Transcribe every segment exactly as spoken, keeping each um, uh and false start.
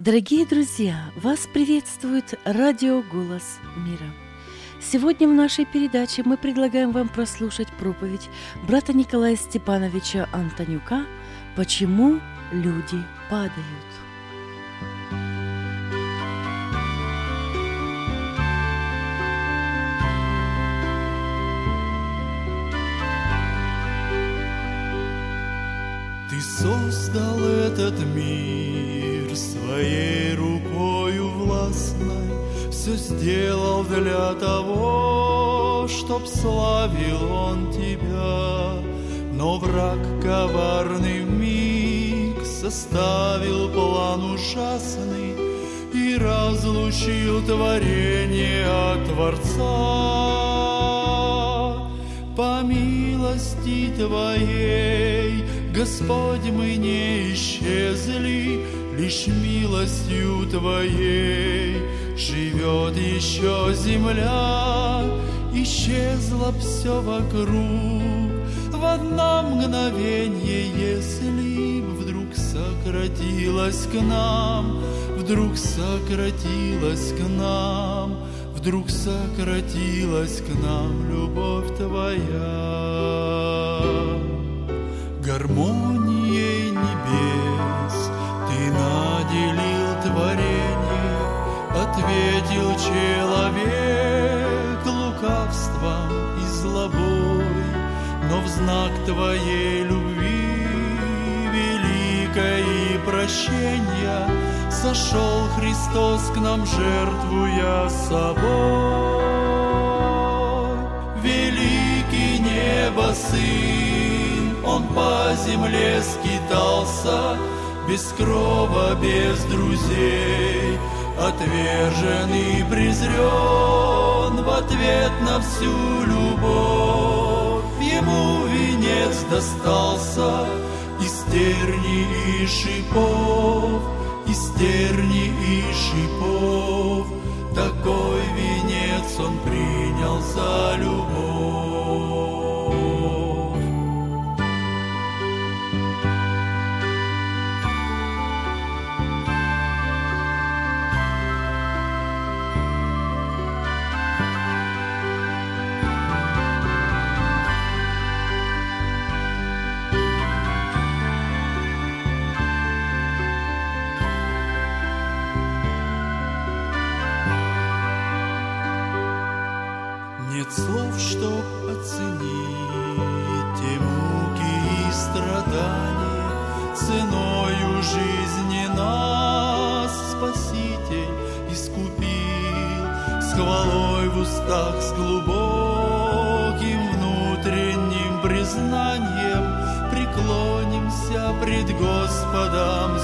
Дорогие друзья, вас приветствует радио «Голос мира». Сегодня в нашей передаче мы предлагаем вам прослушать проповедь брата Николая Степановича Антонюка «Почему люди падают?». Ты создал этот мир своей рукою властной, все сделал для того, чтоб славил он тебя. Но враг коварный вмиг составил план ужасный и разлучил творение от Творца. По милости Твоей, Господь, мы не исчезли, лишь милостью Твоей живет еще земля. Исчезло все вокруг в одно мгновенье, если б вдруг сократилась к нам, вдруг сократилась к нам, вдруг сократилась к нам любовь Твоя. Гармонией небес Ты наделил творение, ответил человек лукавством и злобой, но в знак Твоей любви великой и прощения сошел Христос к нам, жертвуя собой. Великий небо Сын, Он по земле скитался, без крова, без друзей, отвержен и презрен в ответ на всю любовь. Ему венец достался из терни и шипов, из терни и шипов. Такой венец он принял за любовь. Нет слов, чтоб оценить те муки и страдания, ценою жизни нас Спаситель искупил. С хвалой в устах, с глубоким внутренним признанием преклонимся пред Господом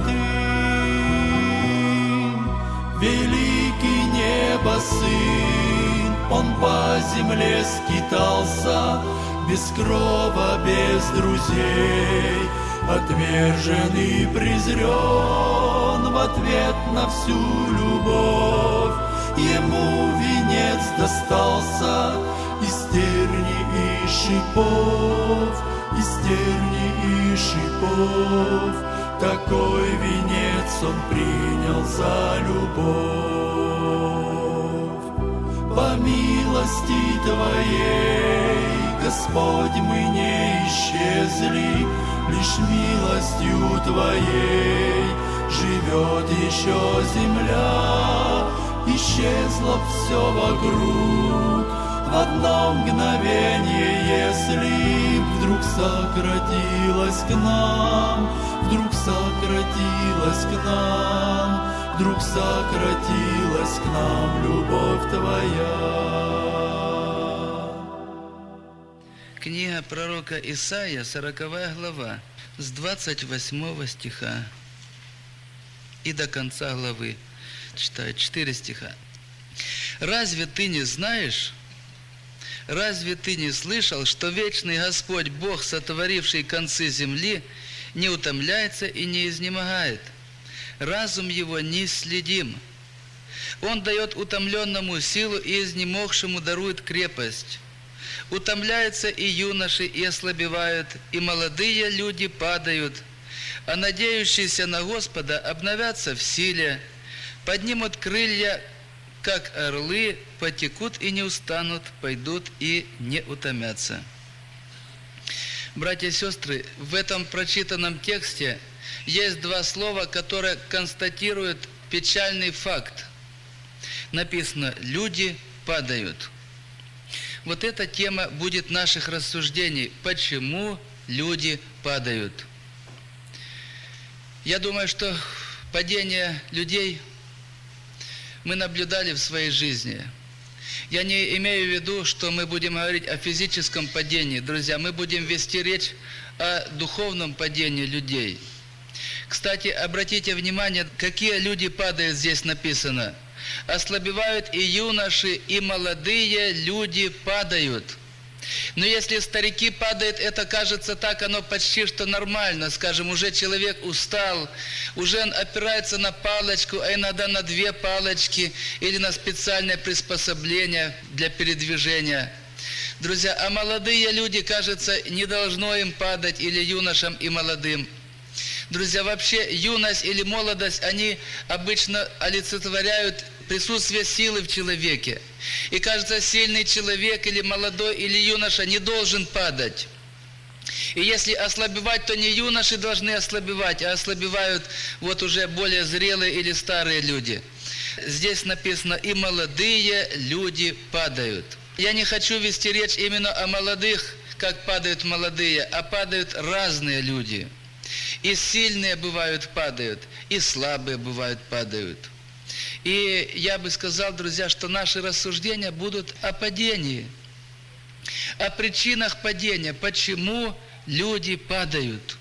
святым. Великий небо Сын, Он по земле скитался, без крова, без друзей, отвержен и презрен в ответ на всю любовь. Ему венец достался из терни и шипов, из терни и шипов. Такой венец Он принял за любовь. По милости Твоей, Господь, мы не исчезли, лишь милостью Твоей живет еще земля. Исчезло все вокруг в одно мгновенье, если вдруг сократилась к нам, вдруг сократилась к нам, вдруг сократилась к нам любовь Твоя. Книга пророка Исаия, сороковая глава, с двадцать восьмого стиха и до конца главы. Читаю четыре стиха. «Разве ты не знаешь, разве ты не слышал, что вечный Господь, Бог, сотворивший концы земли, не утомляется и не изнемогает? Разум Его неисследим. Он дает утомленному силу и изнемогшему дарует крепость. Утомляются и юноши, и ослабевают, и молодые люди падают. А надеющиеся на Господа обновятся в силе, поднимут крылья, как орлы, потекут и не устанут, пойдут и не утомятся». Братья и сестры, в этом прочитанном тексте есть два слова, которые констатируют печальный факт. Написано: «Люди падают». Вот эта тема будет наших рассуждений. Почему люди падают? Я думаю, что падение людей мы наблюдали в своей жизни. Я не имею в виду, что мы будем говорить о физическом падении. Друзья, мы будем вести речь о духовном падении людей. Кстати, обратите внимание, какие люди падают, здесь написано. «Ослабевают и юноши, и молодые люди падают». Но если старики падают, это кажется так, оно почти что нормально. Скажем, уже человек устал, уже он опирается на палочку, а иногда на две палочки или на специальное приспособление для передвижения. Друзья, а молодые люди, кажется, не должно им падать, или юношам и молодым. Друзья, вообще юность или молодость, они обычно олицетворяют присутствие силы в человеке. И кажется, сильный человек или молодой, или юноша не должен падать. И если ослабевать, то не юноши должны ослабевать, а ослабевают вот уже более зрелые или старые люди. Здесь написано: «И молодые люди падают». Я не хочу вести речь именно о молодых, как падают молодые, а падают разные люди. И сильные бывают падают, и слабые бывают падают. И я бы сказал, друзья, что наши рассуждения будут о падении, о причинах падения, почему люди падают.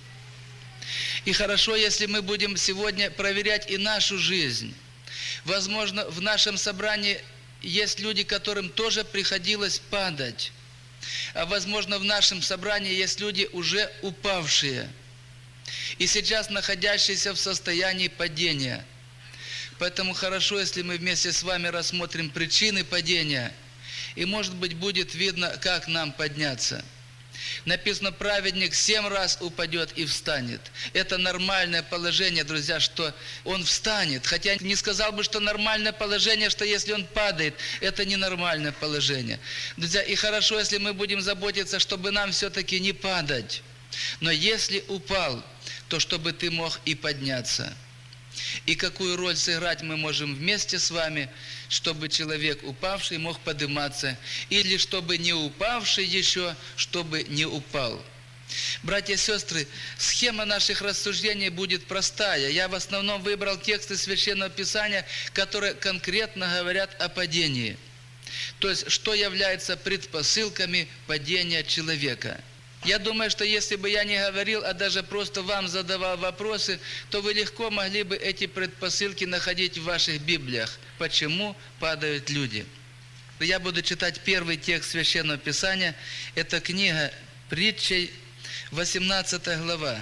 И хорошо, если мы будем сегодня проверять и нашу жизнь. Возможно, в нашем собрании есть люди, которым тоже приходилось падать. А возможно, в нашем собрании есть люди, уже упавшие, и сейчас находящиеся в состоянии падения. Поэтому хорошо, если мы вместе с вами рассмотрим причины падения, и, может быть, будет видно, как нам подняться. Написано: праведник семь раз упадет и встанет. Это нормальное положение, друзья, что он встанет. Хотя не сказал бы, что нормальное положение, что если он падает, это ненормальное положение. Друзья, и хорошо, если мы будем заботиться, чтобы нам все-таки не падать. Но если упал, то чтобы ты мог и подняться. И какую роль сыграть мы можем вместе с вами, чтобы человек упавший мог подниматься, или чтобы не упавший еще, чтобы не упал. Братья и сестры, схема наших рассуждений будет простая. Я в основном выбрал тексты Священного Писания, которые конкретно говорят о падении. То есть, что является предпосылками падения человека. Я думаю, что если бы я не говорил, а даже просто вам задавал вопросы, то вы легко могли бы эти предпосылки находить в ваших Библиях. Почему падают люди? Я буду читать первый текст Священного Писания. Это книга Притчей, восемнадцатая глава.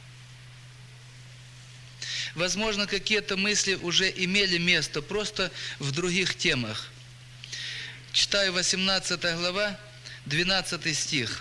Возможно, какие-то мысли уже имели место, просто в других темах. Читаю восемнадцатая глава, двенадцатый стих.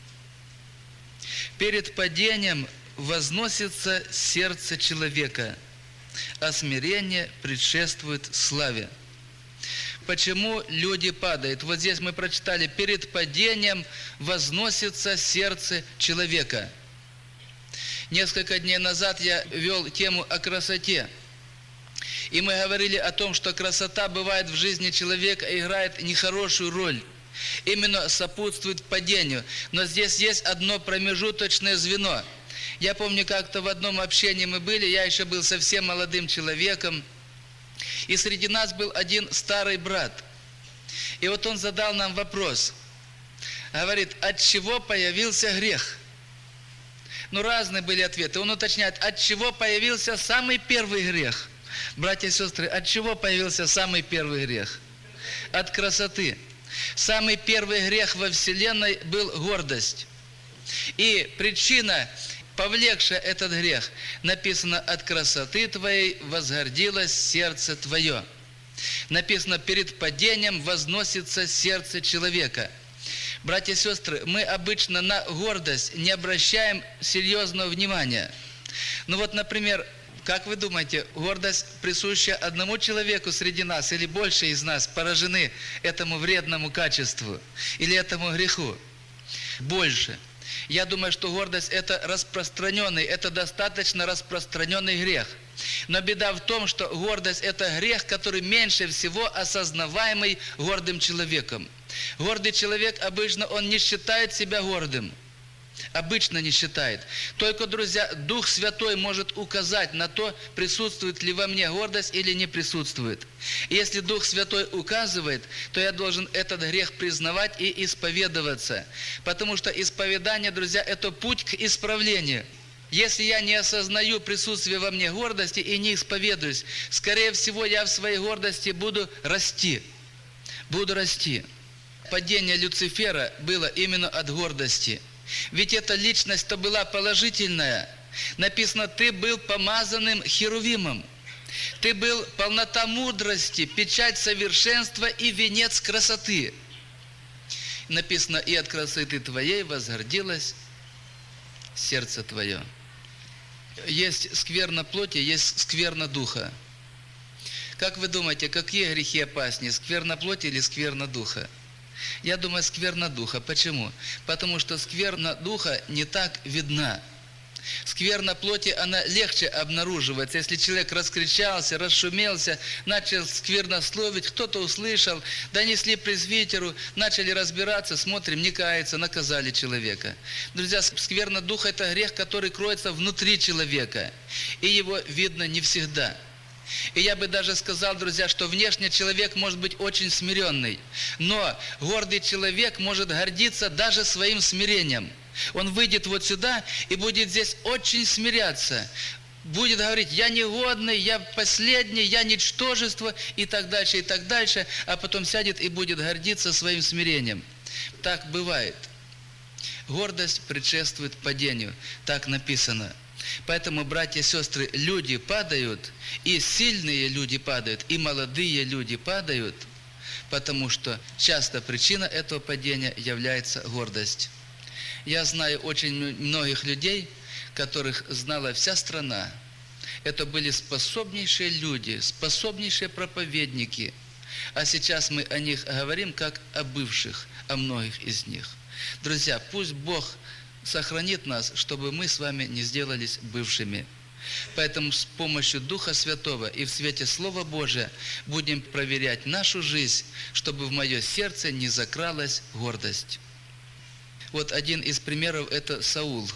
«Перед падением возносится сердце человека, а смирение предшествует славе». Почему люди падают? Вот здесь мы прочитали: «Перед падением возносится сердце человека». Несколько дней назад я вел тему о красоте. И мы говорили о том, что красота бывает в жизни человека и играет нехорошую роль. Именно сопутствует падению. Но здесь есть одно промежуточное звено. Я помню, как-то в одном общении мы были, я еще был совсем молодым человеком, и среди нас был один старый брат. И вот он задал нам вопрос. Говорит: от чего появился грех? Ну, разные были ответы. Он уточняет: от чего появился самый первый грех? Братья и сестры, от чего появился самый первый грех? От красоты. Самый первый грех во Вселенной был гордость. И причина, повлекшая этот грех, написано: от красоты твоей возгордилось сердце твое. Написано: перед падением возносится сердце человека. Братья и сестры, мы обычно на гордость не обращаем серьезного внимания. Ну вот, например, как вы думаете, гордость, присущая одному человеку среди нас, или больше из нас поражены этому вредному качеству, или этому греху? Больше. Я думаю, что гордость – это распространенный, это достаточно распространенный грех. Но беда в том, что гордость – это грех, который меньше всего осознаваемый гордым человеком. Гордый человек обычно, он не считает себя гордым. Обычно не считает. Только, друзья, Дух Святой может указать на то, присутствует ли во мне гордость или не присутствует. И если Дух Святой указывает, то я должен этот грех признавать и исповедоваться. Потому что исповедание, друзья, это путь к исправлению. Если я не осознаю присутствие во мне гордости и не исповедуюсь, скорее всего, я в своей гордости буду расти. Буду расти. Падение Люцифера было именно от гордости. Ведь эта личность-то была положительная. Написано, ты был помазанным херувимом. Ты был полнота мудрости, печать совершенства и венец красоты. Написано, и от красоты твоей возгордилось сердце твое. Есть скверна плоти, есть скверна духа. Как вы думаете, какие грехи опаснее, скверна плоти или скверна духа? Я думаю, скверна духа. Почему? Потому что скверна духа не так видна. Скверна плоти, она легче обнаруживается. Если человек раскричался, расшумелся, начал сквернословить, кто-то услышал, донесли презвитеру, начали разбираться, смотрим, не кается, наказали человека. Друзья, скверна духа – это грех, который кроется внутри человека, и его видно не всегда. И я бы даже сказал, друзья, что внешне человек может быть очень смиренный, но гордый человек может гордиться даже своим смирением. Он выйдет вот сюда и будет здесь очень смиряться. Будет говорить, я негодный, я последний, я ничтожество и так дальше, и так дальше, а потом сядет и будет гордиться своим смирением. Так бывает. Гордость предшествует падению, так написано. Поэтому, братья и сестры, люди падают, и сильные люди падают, и молодые люди падают, потому что часто причина этого падения является гордость. Я знаю очень многих людей, которых знала вся страна. Это были способнейшие люди, способнейшие проповедники. А сейчас мы о них говорим как о бывших, о многих из них. Друзья, пусть Бог сохранит нас, чтобы мы с вами не сделались бывшими. Поэтому с помощью Духа Святого и в свете Слова Божия будем проверять нашу жизнь, чтобы в мое сердце не закралась гордость. Вот один из примеров – это Саул.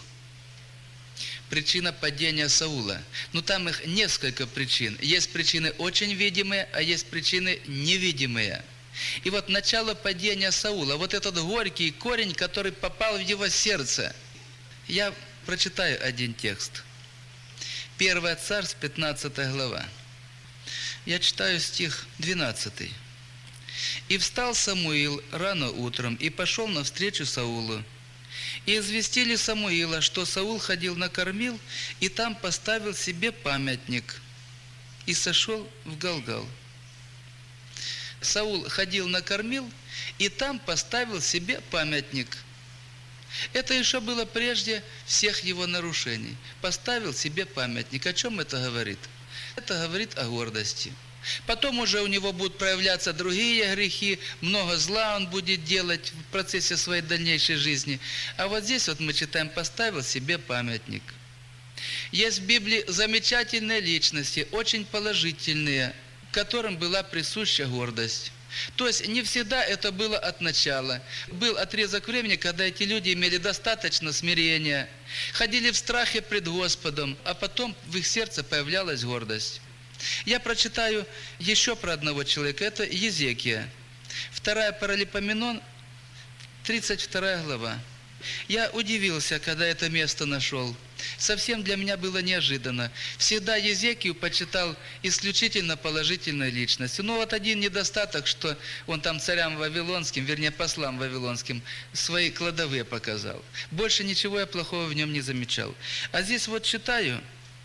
Причина падения Саула. Ну, там их несколько причин. Есть причины очень видимые, а есть причины невидимые. И вот начало падения Саула, вот этот горький корень, который попал в его сердце. Я прочитаю один текст. Первое Царств, пятнадцатая глава. Я читаю стих двенадцатый. «И встал Самуил рано утром и пошел навстречу Саулу. И известили Самуила, что Саул ходил на Кормил, и там поставил себе памятник, и сошел в Галгал». Саул ходил на Кормил, и там поставил себе памятник. Это еще было прежде всех его нарушений. Поставил себе памятник. О чем это говорит? Это говорит о гордости. Потом уже у него будут проявляться другие грехи, много зла он будет делать в процессе своей дальнейшей жизни. А вот здесь вот мы читаем, поставил себе памятник. Есть в Библии замечательные личности, очень положительные, которым была присуща гордость. То есть не всегда это было от начала. Был отрезок времени, когда эти люди имели достаточно смирения, ходили в страхе пред Господом, а потом в их сердце появлялась гордость. Я прочитаю еще про одного человека, это Езекия. Вторая Паралипоменон, тридцать вторая глава. Я удивился, когда это место нашел. Совсем для меня было неожиданно. Всегда Езекию почитал исключительно положительной личностью. Но вот один недостаток, что он там царям вавилонским, вернее послам вавилонским, свои кладовые показал. Больше ничего я плохого в нем не замечал. А здесь вот читаю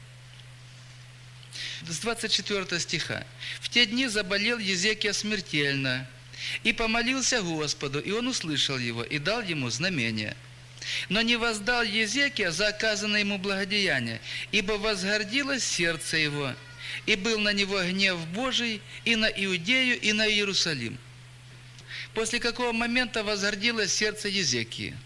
с двадцать четвёртого стиха. «В те дни заболел Езекия смертельно, и помолился Господу, и он услышал его, и дал ему знамение». Но не воздал Езекия за оказанное ему благодеяние, ибо возгордилось сердце его, и был на него гнев Божий и на Иудею, и на Иерусалим. После какого момента возгордилось сердце Езекии?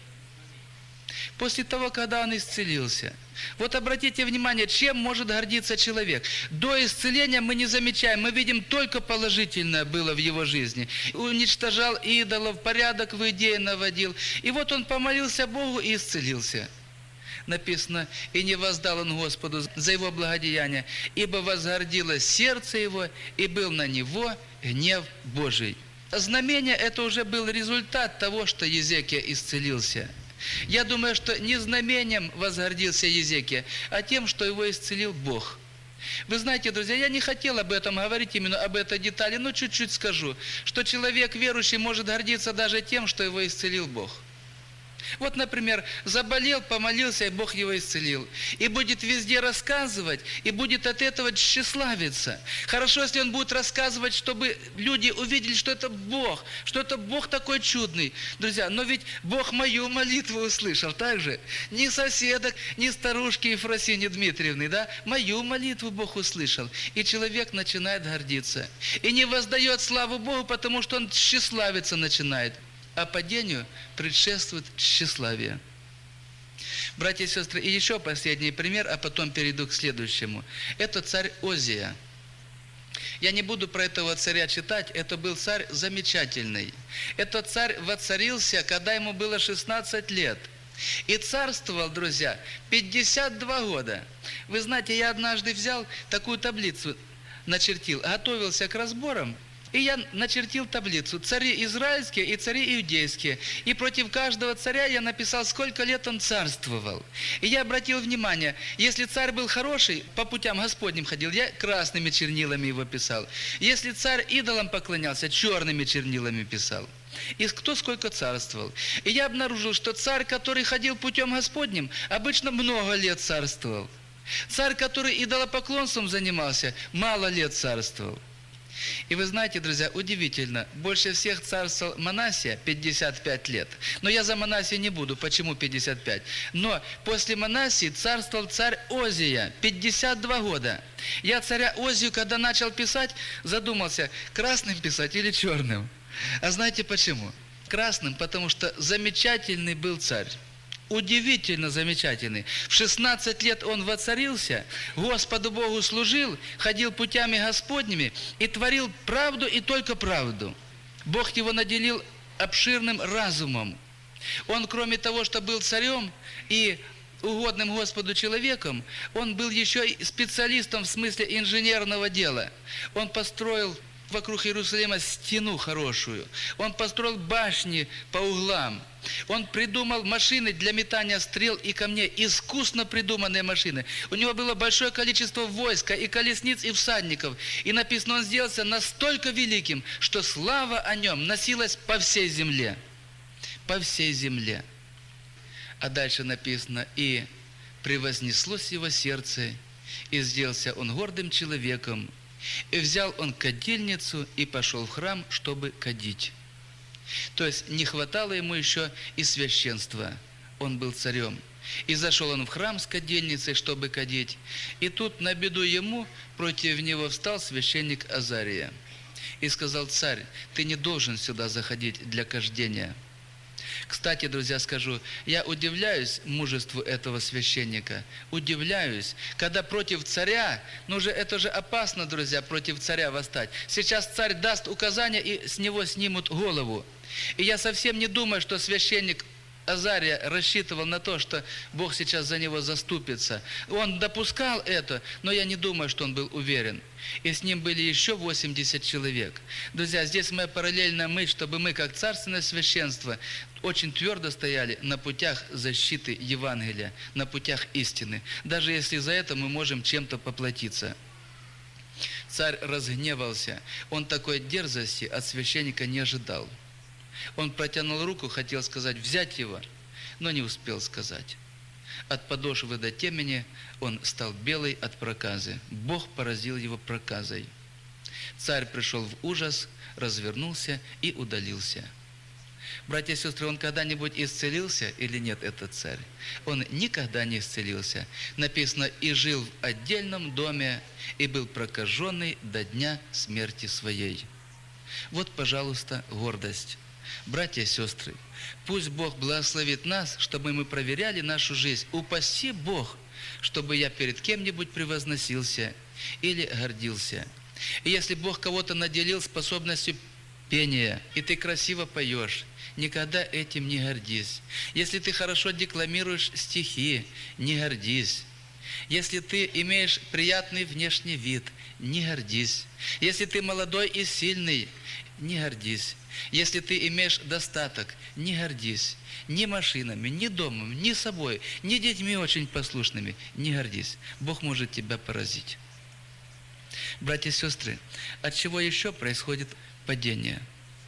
После того, когда он исцелился. Вот обратите внимание, чем может гордиться человек. До исцеления мы не замечаем, мы видим только положительное было в его жизни. Уничтожал идолов, порядок в Иудее наводил. И вот он помолился Богу и исцелился. Написано, и не воздал он Господу за его благодеяние, ибо возгордилось сердце его, и был на него гнев Божий. Знамение – это уже был результат того, что Езекия исцелился. Я думаю, что не знамением возгордился Езекия, а тем, что его исцелил Бог. Вы знаете, друзья, я не хотел об этом говорить, именно об этой детали, но чуть-чуть скажу, что человек верующий может гордиться даже тем, что его исцелил Бог. Вот, например, заболел, помолился, и Бог его исцелил. И будет везде рассказывать, и будет от этого тщеславиться. Хорошо, если он будет рассказывать, чтобы люди увидели, что это Бог, что это Бог такой чудный. Друзья, но ведь Бог мою молитву услышал, так же? Не соседок, не старушки Ефросиньи Дмитриевны, да? Мою молитву Бог услышал. И человек начинает гордиться. И не воздает славу Богу, потому что он тщеславиться начинает. А падению предшествует тщеславие. Братья и сестры, и еще последний пример, а потом перейду к следующему. Это царь Озия. Я не буду про этого царя читать, это был царь замечательный. Этот царь воцарился, когда ему было шестнадцать лет. И царствовал, друзья, пятьдесят два года. Вы знаете, я однажды взял такую таблицу, начертил, готовился к разборам, и я начертил таблицу. Цари израильские и цари иудейские. И против каждого царя я написал, сколько лет он царствовал. И я обратил внимание, если царь был хороший, по путям Господним ходил, я красными чернилами его писал. Если царь идолам поклонялся, черными чернилами писал. И кто сколько царствовал. И я обнаружил, что царь, который ходил путем Господним, обычно много лет царствовал. Царь, который идолопоклонством занимался, мало лет царствовал. И вы знаете, друзья, удивительно, больше всех царствовал Манасия, пятьдесят пять лет. Но я за Манасию не буду, почему пятьдесят пять? Но после Манасии царствовал царь Озия, пятьдесят два года. Я царя Озию, когда начал писать, задумался, красным писать или черным? А знаете почему? Красным, потому что замечательный был царь. Удивительно замечательный. В шестнадцать лет он воцарился, Господу Богу служил, ходил путями Господними и творил правду и только правду. Бог его наделил обширным разумом. Он, кроме того, что был царем и угодным Господу человеком, он был еще и специалистом в смысле инженерного дела. Он построил вокруг Иерусалима стену хорошую. Он построил башни по углам. Он придумал машины для метания стрел и камней, искусно придуманные машины. У него было большое количество войска, и колесниц, и всадников. И написано, он сделался настолько великим, что слава о нем носилась по всей земле. По всей земле. А дальше написано, и превознеслось его сердце, и сделался он гордым человеком, и взял он кадильницу и пошел в храм, чтобы кадить. То есть не хватало ему еще и священства. Он был царем. И зашел он в храм с кадильницей, чтобы кадить. И тут на беду ему против него встал священник Азария. И сказал: царь, ты не должен сюда заходить для кождения. Кстати, друзья, скажу, я удивляюсь мужеству этого священника. Удивляюсь, когда против царя, ну же, это же опасно, друзья, против царя восстать. Сейчас царь даст указания, и с него снимут голову. И я совсем не думаю, что священник Азария рассчитывал на то, что Бог сейчас за него заступится. Он допускал это, но я не думаю, что он был уверен. И с ним были еще восемьдесят человек. Друзья, здесь моя параллельная мысль, чтобы мы, как царственное священство, очень твердо стояли на путях защиты Евангелия, на путях истины, даже если за это мы можем чем-то поплатиться. Царь разгневался. Он такой дерзости от священника не ожидал. Он протянул руку, хотел сказать взять его, но не успел сказать. От подошвы до темени он стал белый от проказы. Бог поразил его проказой. Царь пришел в ужас, развернулся и удалился. Братья и сестры, он когда-нибудь исцелился или нет, этот царь? Он никогда не исцелился. Написано, и жил в отдельном доме, и был прокаженный до дня смерти своей. Вот, пожалуйста, гордость. Братья и сестры, пусть Бог благословит нас, чтобы мы проверяли нашу жизнь. Упаси Бог, чтобы я перед кем-нибудь превозносился или гордился. И если Бог кого-то наделил способностью пения, и ты красиво поешь, никогда этим не гордись. Если ты хорошо декламируешь стихи, не гордись. Если ты имеешь приятный внешний вид, не гордись. Если ты молодой и сильный, не гордись. Если ты имеешь достаток, не гордись. Ни машинами, ни домом, ни собой, ни детьми очень послушными, не гордись. Бог может тебя поразить. Братья и сестры, от чего еще происходит падение?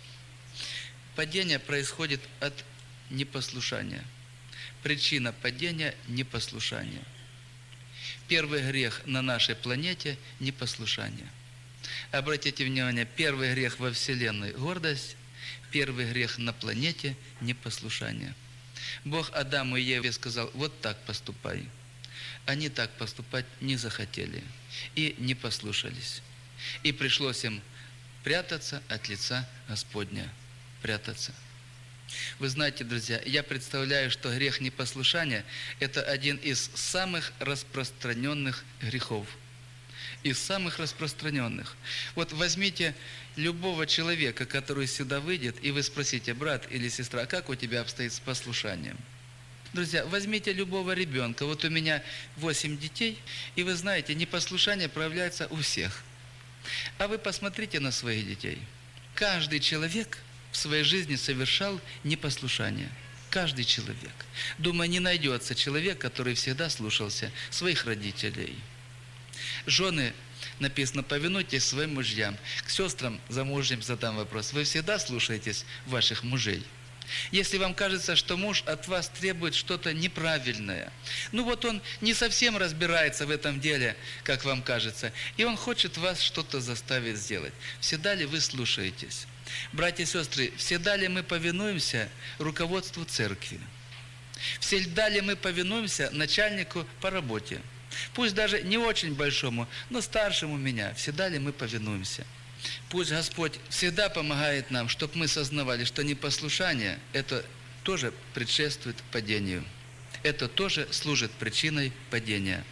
Падение происходит от непослушания. Причина падения – непослушание. Первый грех на нашей планете – непослушание. Обратите внимание, первый грех во Вселенной – гордость, первый грех на планете – непослушание. Бог Адаму и Еве сказал, вот так поступай. Они так поступать не захотели и не послушались. И пришлось им прятаться от лица Господня. Прятаться. Вы знаете, друзья, я представляю, что грех непослушания – это один из самых распространенных грехов. Из самых распространенных. Вот возьмите любого человека, который сюда выйдет, и вы спросите, брат или сестра, как у тебя обстоит с послушанием? Друзья, возьмите любого ребенка. Вот у меня восемь детей, и вы знаете, непослушание проявляется у всех. А вы посмотрите на своих детей. Каждый человек в своей жизни совершал непослушание. Каждый человек. Думаю, не найдется человек, который всегда слушался своих родителей. Жены, написано, повинуйтесь своим мужьям. К сестрам замужним задам вопрос. Вы всегда слушаетесь ваших мужей? Если вам кажется, что муж от вас требует что-то неправильное, ну вот он не совсем разбирается в этом деле, как вам кажется, и он хочет вас что-то заставить сделать. Всегда ли вы слушаетесь? Братья и сестры, всегда ли мы повинуемся руководству церкви? Всегда ли мы повинуемся начальнику по работе? Пусть даже не очень большому, но старшему меня. Всегда ли мы повинуемся? Пусть Господь всегда помогает нам, чтобы мы сознавали, что непослушание – это тоже предшествует падению. Это тоже служит причиной падения.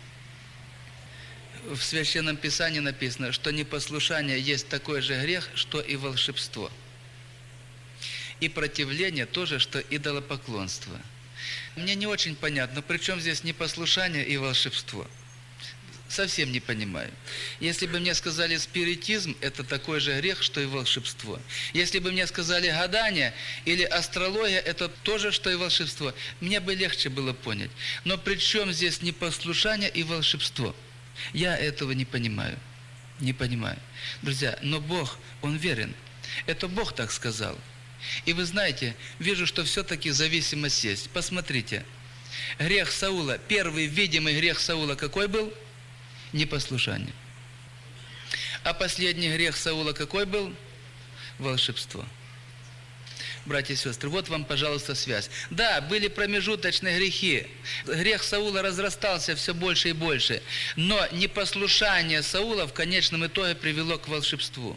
В Священном Писании написано, что непослушание есть такой же грех, что и волшебство. И противление тоже, что идолопоклонство. Мне не очень понятно, при чем здесь непослушание и волшебство? Совсем не понимаю. Если бы мне сказали спиритизм, это такой же грех, что и волшебство. Если бы мне сказали гадание или астрология, это тоже, что и волшебство, мне бы легче было понять. Но при чем здесь непослушание и волшебство? Я этого не понимаю. Не понимаю. Друзья, но Бог, Он верен. Это Бог так сказал. И вы знаете, вижу, что все-таки зависимость есть. Посмотрите. Грех Саула, первый видимый грех Саула какой был? Непослушание. А последний грех Саула какой был? Волшебство. Братья и сестры, вот вам, пожалуйста, связь. Да, были промежуточные грехи. Грех Саула разрастался все больше и больше. Но непослушание Саула в конечном итоге привело к волшебству.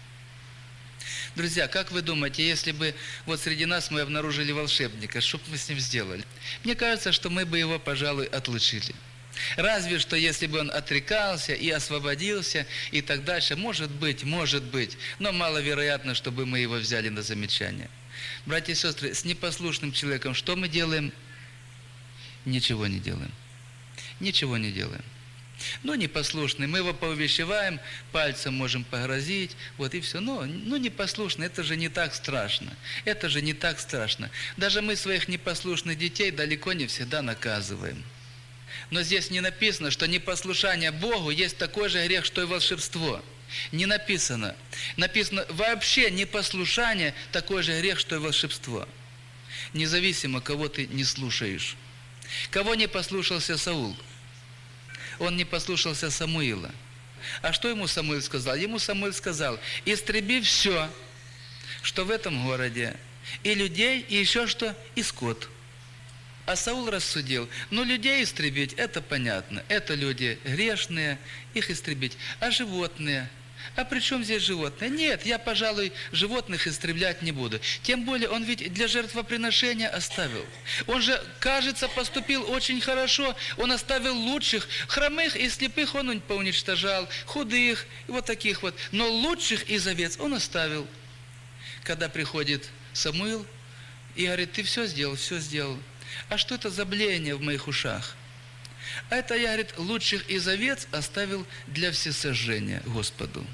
Друзья, как вы думаете, если бы вот среди нас мы обнаружили волшебника, что бы мы с ним сделали? Мне кажется, что мы бы его, пожалуй, отлучили. Разве что, если бы он отрекался и освободился, и так дальше, может быть, может быть, но маловероятно, чтобы мы его взяли на замечание. Братья и сестры, с непослушным человеком что мы делаем? Ничего не делаем. Ничего не делаем. Ну, непослушный, мы его поувещеваем, пальцем можем погрозить, вот и все. Но, ну, непослушный, это же не так страшно. Это же не так страшно. Даже мы своих непослушных детей далеко не всегда наказываем. Но здесь не написано, что непослушание Богу есть такой же грех, что и волшебство. Не написано. Написано, вообще непослушание такой же грех, что и волшебство. Независимо, кого ты не слушаешь. Кого не послушался Саул? Он не послушался Самуила. А что ему Самуил сказал? Ему Самуил сказал, истреби все, что в этом городе, и людей, и еще что, и скот. А Саул рассудил, ну людей истребить, это понятно, это люди грешные, их истребить, а животные? А при чем здесь животные? Нет, я, пожалуй, животных истреблять не буду. Тем более, он ведь для жертвоприношения оставил. Он же, кажется, поступил очень хорошо. Он оставил лучших, хромых и слепых он поуничтожал, худых, и вот таких вот. Но лучших из овец он оставил. Когда приходит Самуил и говорит, ты все сделал, все сделал. А что это за блеяние в моих ушах? А это, я, говорит, лучших из овец оставил для всесожжения Господу.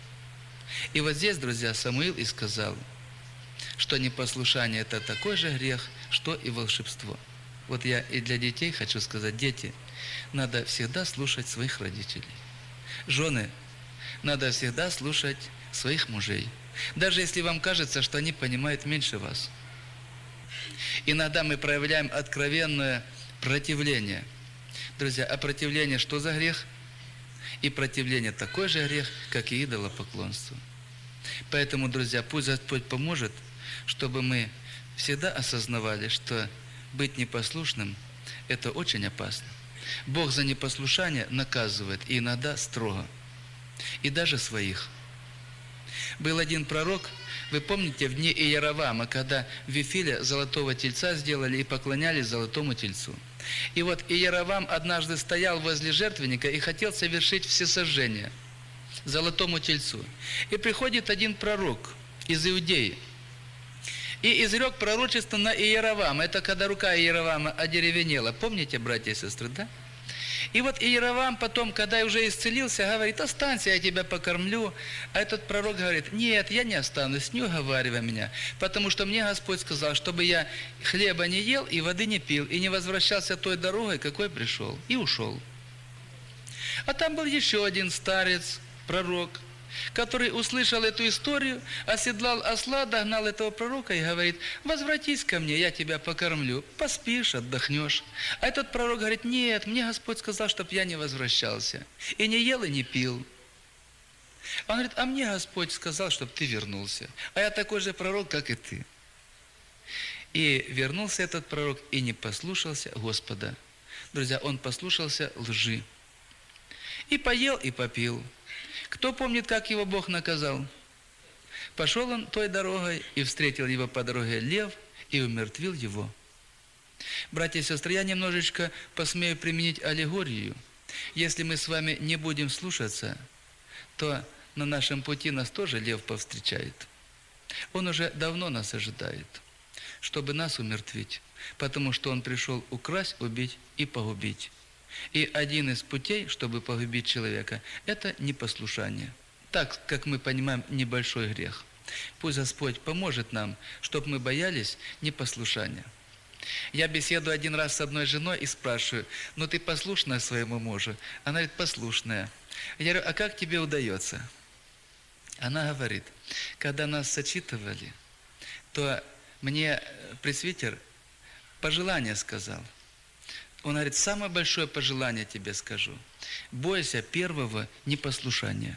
И вот здесь, друзья, Самуил и сказал, что непослушание – это такой же грех, что и волшебство. Вот я и для детей хочу сказать, дети, надо всегда слушать своих родителей. Жены, надо всегда слушать своих мужей. Даже если вам кажется, что они понимают меньше вас. Иногда мы проявляем откровенное противление. Друзья, а противление что за грех? И противление такой же грех, как и идолопоклонство. Поэтому, друзья, пусть Господь поможет, чтобы мы всегда осознавали, что быть непослушным – это очень опасно. Бог за непослушание наказывает, и иногда строго, и даже своих. Был один пророк, вы помните, в дни Иеровама, когда в Вифиле золотого тельца сделали и поклонялись золотому тельцу. И вот Иеровам однажды стоял возле жертвенника и хотел совершить всесожжение золотому тельцу. И приходит один пророк из Иудеи и изрек пророчество на Иеровама. Это когда рука Иеровама одеревенела. Помните, братья и сестры, да? И вот Иеровам потом, когда уже исцелился, говорит, останься, я тебя покормлю. А этот пророк говорит, нет, я не останусь, не уговаривай меня, потому что мне Господь сказал, чтобы я хлеба не ел и воды не пил, и не возвращался той дорогой, какой пришел. И ушел. А там был еще один старец, пророк, который услышал эту историю, оседлал осла, догнал этого пророка и говорит, возвратись ко мне, я тебя покормлю, поспишь, отдохнешь. А этот пророк говорит, нет, мне Господь сказал, чтобы я не возвращался, и не ел, и не пил. Он говорит, а мне Господь сказал, чтобы ты вернулся, а я такой же пророк, как и ты. И вернулся этот пророк и не послушался Господа. Друзья, он послушался лжи. И поел, и попил. Кто помнит, как его Бог наказал? Пошел он той дорогой, и встретил его по дороге лев, и умертвил его. Братья и сестры, я немножечко посмею применить аллегорию. Если мы с вами не будем слушаться, то на нашем пути нас тоже лев повстречает. Он уже давно нас ожидает, чтобы нас умертвить, потому что он пришел украсть, убить и погубить. И один из путей, чтобы погубить человека, это непослушание. Так, как мы понимаем, небольшой грех. Пусть Господь поможет нам, чтобы мы боялись непослушания. Я беседую один раз с одной женой и спрашиваю, ну ты послушная своему мужу? Она говорит, послушная. Я говорю, а как тебе удается? Она говорит, когда нас сочитывали, то мне пресвитер пожелание сказал. Он говорит, самое большое пожелание тебе скажу. Бойся первого непослушания.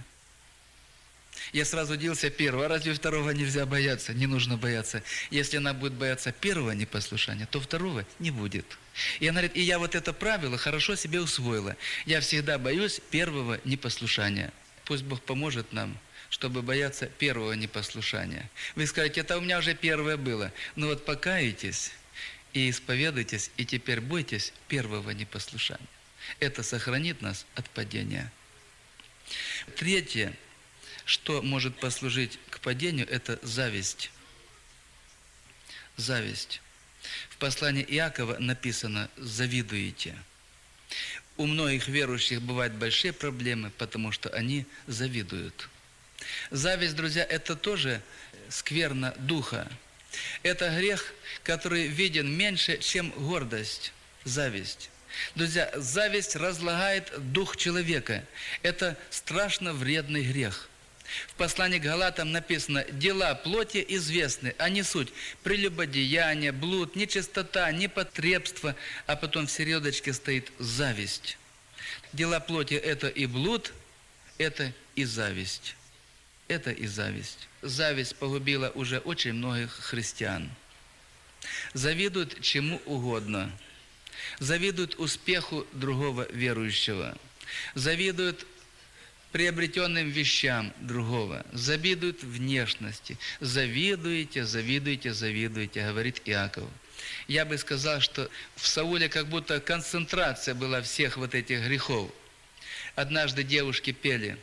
Я сразу удивился первого. А разве второго нельзя бояться? Не нужно бояться. Если она будет бояться первого непослушания, то второго не будет. И она говорит, и я вот это правило хорошо себе усвоила. Я всегда боюсь первого непослушания. Пусть Бог поможет нам, чтобы бояться первого непослушания. Вы скажете, это у меня уже первое было. Ну вот покаетесь и исповедуйтесь, и теперь бойтесь первого непослушания. Это сохранит нас от падения. Третье, что может послужить к падению, это зависть. Зависть. В послании Иакова написано «завидуете». У многих верующих бывают большие проблемы, потому что они завидуют. Зависть, друзья, это тоже скверна духа. Это грех, который виден меньше, чем гордость, зависть. Друзья, зависть разлагает дух человека. Это страшно вредный грех. В послании к Галатам написано, дела плоти известны, а не суть прелюбодеяние, блуд, нечистота, непотребство, а потом в середочке стоит зависть. Дела плоти – это и блуд, это и зависть. Это и зависть. Зависть погубила уже очень многих христиан. Завидуют чему угодно. Завидуют успеху другого верующего. Завидуют приобретенным вещам другого. Завидуют внешности. Завидуете, завидуете, завидуете, говорит Иаков. Я бы сказал, что в Сауле как будто концентрация была всех вот этих грехов. Однажды девушки пели: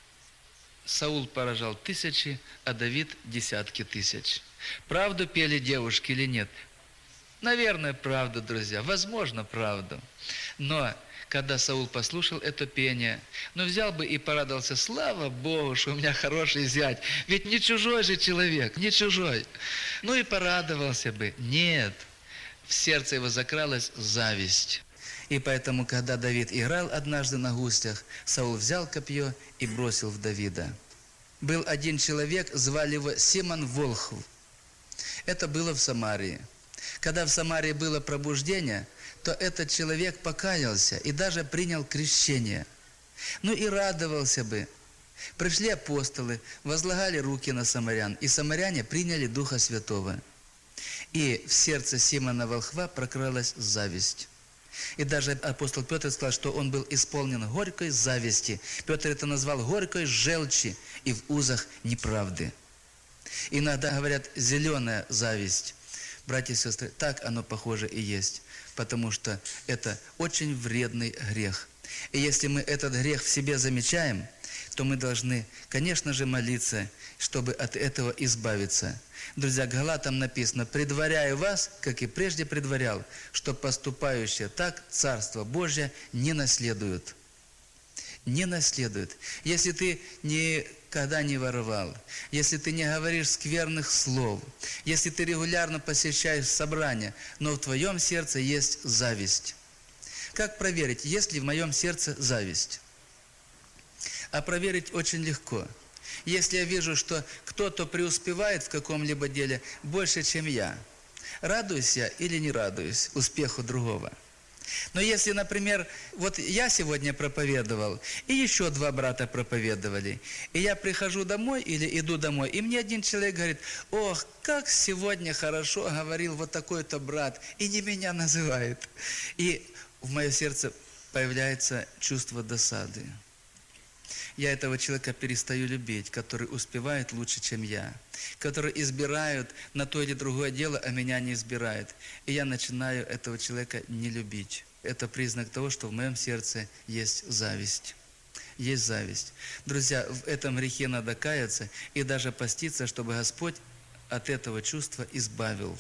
Саул поражал тысячи, а Давид десятки тысяч. Правду пели девушки или нет? Наверное, правду, друзья. Возможно, правду. Но когда Саул послушал это пение, ну взял бы и порадовался: слава Богу, что у меня хороший зять. Ведь не чужой же человек, не чужой. Ну и порадовался бы. Нет. В сердце его закралась зависть. И поэтому, когда Давид играл однажды на гуслях, Саул взял копье и бросил в Давида. Был один человек, звали его Симон Волхв. Это было в Самарии. Когда в Самарии было пробуждение, то этот человек покаялся и даже принял крещение. Ну и радовался бы. Пришли апостолы, возлагали руки на самарян, и самаряне приняли Духа Святого. И в сердце Симона Волхва прокралась зависть. И даже апостол Петр сказал, что он был исполнен горькой зависти. Петр это назвал горькой желчи и в узах неправды. Иногда говорят зеленая зависть. Братья и сестры, так оно похоже и есть, потому что это очень вредный грех. И если мы этот грех в себе замечаем, то мы должны, конечно же, молиться, чтобы от этого избавиться. Друзья, к Галатам написано: «Предваряю вас, как и прежде предварял, что поступающие так Царство Божие не наследуют». Не наследуют. Если ты никогда не воровал, если ты не говоришь скверных слов, если ты регулярно посещаешь собрания, но в твоем сердце есть зависть. Как проверить, есть ли в моем сердце зависть? А проверить очень легко. Если я вижу, что кто-то преуспевает в каком-либо деле больше, чем я, радуюсь я или не радуюсь успеху другого? Но если, например, вот я сегодня проповедовал, и еще два брата проповедовали, и я прихожу домой или иду домой, и мне один человек говорит: ох, как сегодня хорошо говорил вот такой-то брат, и не меня называет. И в мое сердце появляется чувство досады. Я этого человека перестаю любить, который успевает лучше, чем я, который избирают на то или другое дело, а меня не избирает. И я начинаю этого человека не любить. Это признак того, что в моем сердце есть зависть. Есть зависть. Друзья, в этом грехе надо каяться и даже поститься, чтобы Господь от этого чувства избавил.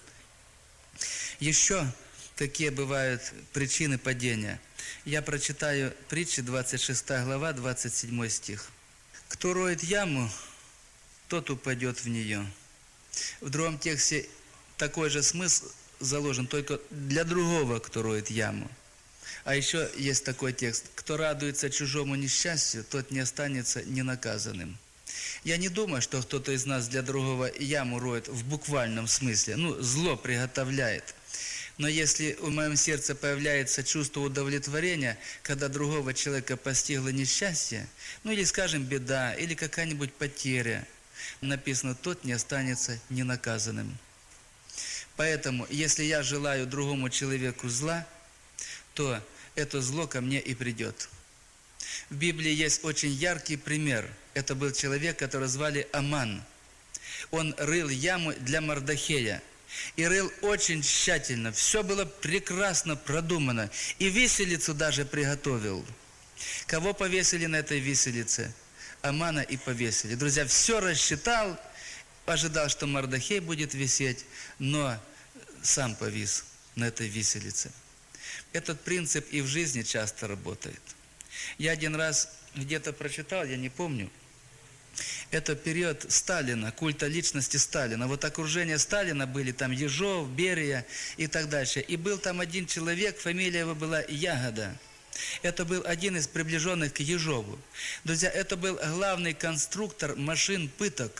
Еще какие бывают причины падения? Я прочитаю притчи, двадцать шестая глава, двадцать седьмой стих. «Кто роет яму, тот упадет в нее». В другом тексте такой же смысл заложен, только для другого, кто роет яму. А еще есть такой текст: «Кто радуется чужому несчастью, тот не останется ненаказанным». Я не думаю, что кто-то из нас для другого яму роет в буквальном смысле, ну, зло приготовляет. Но если в моем сердце появляется чувство удовлетворения, когда другого человека постигло несчастье, ну или, скажем, беда, или какая-нибудь потеря, написано: тот не останется ненаказанным. Поэтому, если я желаю другому человеку зла, то это зло ко мне и придет. В Библии есть очень яркий пример. Это был человек, которого звали Аман. Он рыл яму для Мордохея. И рыл очень тщательно. Все было прекрасно продумано. И виселицу даже приготовил. Кого повесили на этой виселице? Амана и повесили. Друзья, все рассчитал, ожидал, что Мордохей будет висеть, но сам повис на этой виселице. Этот принцип и в жизни часто работает. Я один раз где-то прочитал, я не помню, это период Сталина, культа личности Сталина. Вот окружение Сталина были там Ежов, Берия и так дальше. И был там один человек, фамилия его была Ягода. Это был один из приближенных к Ежову. Друзья, это был главный конструктор машин пыток,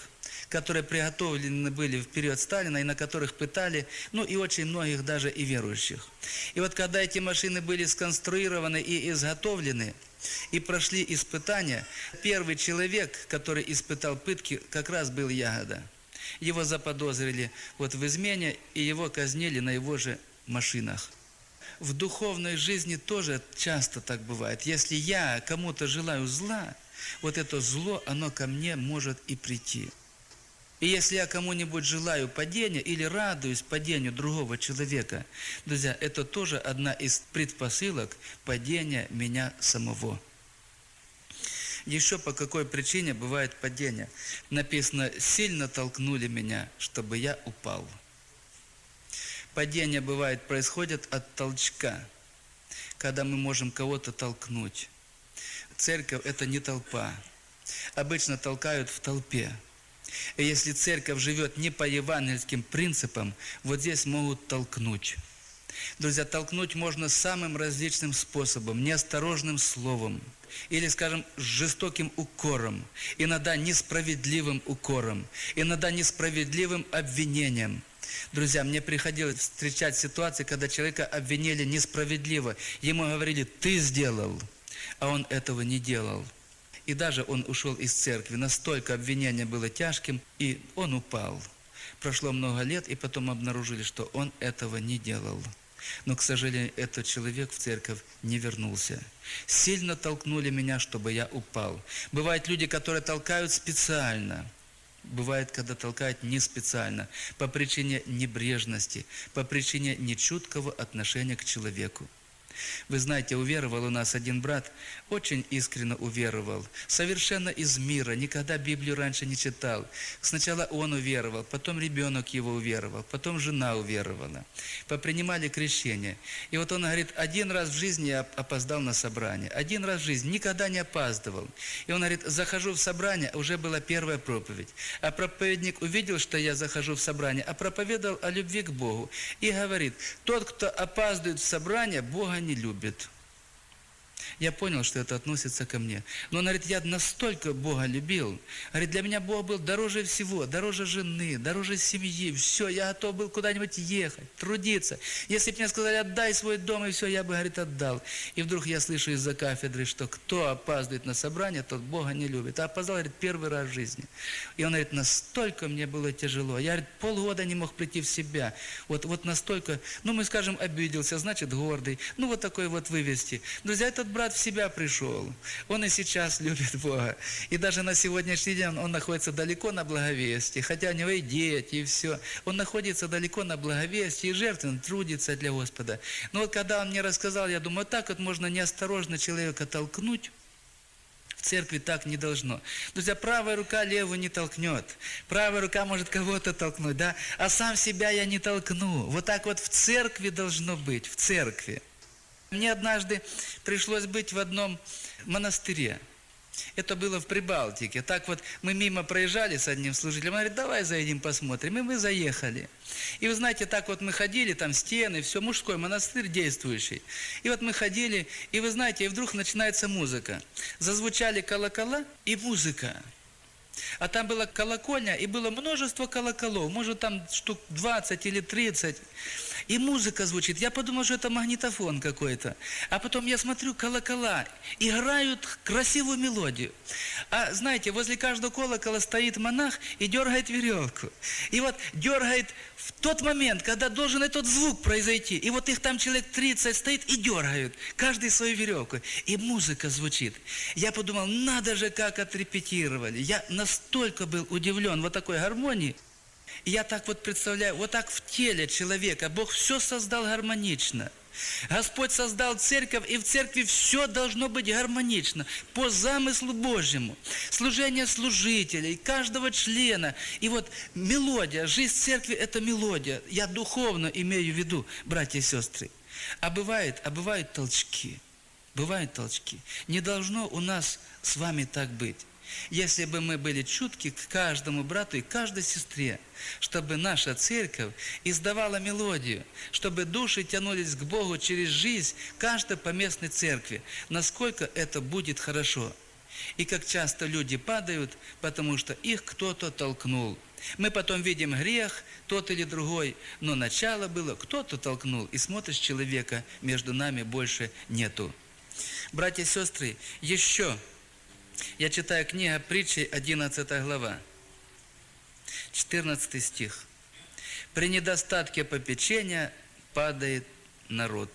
которые приготовлены были в период Сталина и на которых пытали, ну и очень многих даже и верующих. И вот когда эти машины были сконструированы и изготовлены, и прошли испытания, первый человек, который испытал пытки, как раз был Ягода. Его заподозрили вот в измене, и его казнили на его же машинах. В духовной жизни тоже часто так бывает. Если я кому-то желаю зла, вот это зло, оно ко мне может и прийти. И если я кому-нибудь желаю падения или радуюсь падению другого человека, друзья, это тоже одна из предпосылок падения меня самого. Еще по какой причине бывает падение? Написано, сильно толкнули меня, чтобы я упал. Падение бывает, происходит от толчка, когда мы можем кого-то толкнуть. Церковь – это не толпа. Обычно толкают в толпе. И если церковь живет не по евангельским принципам, вот здесь могут толкнуть. Друзья, толкнуть можно самым различным способом, неосторожным словом, или, скажем, жестоким укором, иногда несправедливым укором, иногда несправедливым обвинением. Друзья, мне приходилось встречать ситуации, когда человека обвинили несправедливо. Ему говорили, ты сделал, а он этого не делал. И даже он ушел из церкви. Настолько обвинение было тяжким, и он упал. Прошло много лет, и потом обнаружили, что он этого не делал. Но, к сожалению, этот человек в церковь не вернулся. Сильно толкнули меня, чтобы я упал. Бывают люди, которые толкают специально. Бывает, когда толкают не специально, по причине небрежности, по причине нечуткого отношения к человеку. Вы знаете, уверовал у нас один брат, очень искренне уверовал, совершенно из мира, никогда Библию раньше не читал. Сначала он уверовал, потом ребенок его уверовал, потом жена уверовала. Попринимали крещение. И вот он говорит, один раз в жизни я опоздал на собрание, один раз в жизни, никогда не опаздывал. И он говорит, захожу в собрание, уже была первая проповедь. А проповедник увидел, что я захожу в собрание, а проповедовал о любви к Богу. И говорит, тот, кто опаздывает в собрание, Бога не любит. Я понял, что это относится ко мне. Но он говорит, я настолько Бога любил. Говорит, для меня Бог был дороже всего, дороже жены, дороже семьи. Все, я готов был куда-нибудь ехать, трудиться. Если бы мне сказали, отдай свой дом, и все, я бы, говорит, отдал. И вдруг я слышу из-за кафедры, что кто опаздывает на собрание, тот Бога не любит. А опоздал, говорит, первый раз в жизни. И он говорит, настолько мне было тяжело. Я, говорит, полгода не мог прийти в себя. Вот, вот настолько, ну, мы скажем, обиделся, значит, гордый. Ну, вот такой вот вывести. Друзья, этот брат в себя пришел. Он и сейчас любит Бога. И даже на сегодняшний день он находится далеко на благовестии, хотя у него и дети, и все. Он находится далеко на благовестии и жертвенно трудится для Господа. Но вот когда он мне рассказал, я думаю, вот так вот можно неосторожно человека толкнуть. В церкви так не должно. Друзья, правая рука левую не толкнет. Правая рука может кого-то толкнуть, да? А сам себя я не толкну. Вот так вот в церкви должно быть, в церкви. Мне однажды пришлось быть в одном монастыре. Это было в Прибалтике. Так вот, мы мимо проезжали с одним служителем. Он говорит, давай зайдем посмотрим. И мы заехали. И вы знаете, так вот мы ходили, там стены, все, мужской монастырь действующий. И вот мы ходили, и вы знаете, и вдруг начинается музыка. Зазвучали колокола и музыка. А там была колокольня, и было множество колоколов, может там штук двадцать или тридцать. И музыка звучит. Я подумал, что это магнитофон какой-то. А потом я смотрю, колокола играют красивую мелодию. А знаете, возле каждого колокола стоит монах и дергает веревку. И вот дергает в тот момент, когда должен этот звук произойти. И вот их там человек тридцать стоит и дергают. Каждый свою веревку. И музыка звучит. Я подумал, надо же, как отрепетировали. Я настолько был удивлен вот такой гармонией. И я так вот представляю, вот так в теле человека Бог все создал гармонично. Господь создал церковь, и в церкви все должно быть гармонично, по замыслу Божьему. Служение служителей, каждого члена. И вот мелодия, жизнь церкви – это мелодия. Я духовно имею в виду, братья и сестры. А бывает, а бывают толчки. Бывают толчки. Не должно у нас с вами так быть. Если бы мы были чутки к каждому брату и каждой сестре, чтобы наша церковь издавала мелодию, чтобы души тянулись к Богу через жизнь каждой поместной церкви, насколько это будет хорошо. И как часто люди падают, потому что их кто-то толкнул. Мы потом видим грех, тот или другой, но начало было, кто-то толкнул, и смотришь, человека между нами больше нету. Братья и сестры, еще я читаю книга Притчи, одиннадцатая глава, четырнадцатый стих. «При недостатке попечения падает народ,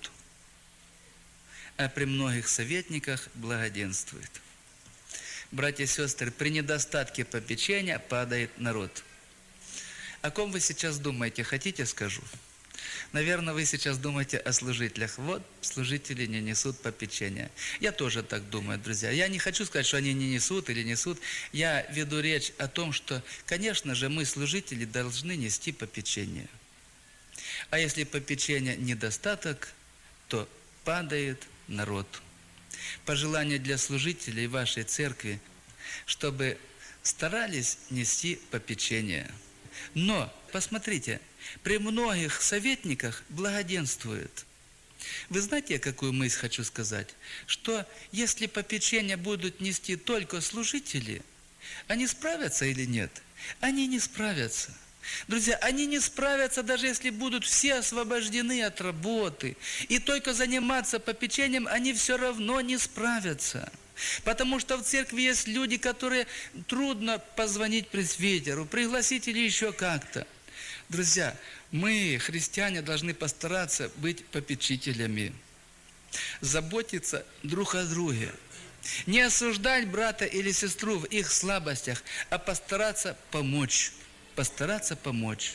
а при многих советниках благоденствует». Братья и сестры, при недостатке попечения падает народ. О ком вы сейчас думаете? Хотите, скажу? Наверное, вы сейчас думаете о служителях. Вот служители не несут попечения. Я тоже так думаю, друзья. Я не хочу сказать, что они не несут или несут. Я веду речь о том, что, конечно же, мы, служители, должны нести попечение. А если попечения недостаток, то падает народ. Пожелание для служителей вашей церкви, чтобы старались нести попечение. Но, посмотрите, при многих советниках благоденствует. Вы знаете, какую мысль хочу сказать? Что если попечения будут нести только служители, они справятся или нет? Они не справятся. Друзья, они не справятся, даже если будут все освобождены от работы. И только заниматься попечением, они все равно не справятся. Потому что в церкви есть люди, которые трудно позвонить пресвитеру, пригласить или еще как-то. Друзья, мы, христиане, должны постараться быть попечителями, заботиться друг о друге. Не осуждать брата или сестру в их слабостях, а постараться помочь. Постараться помочь.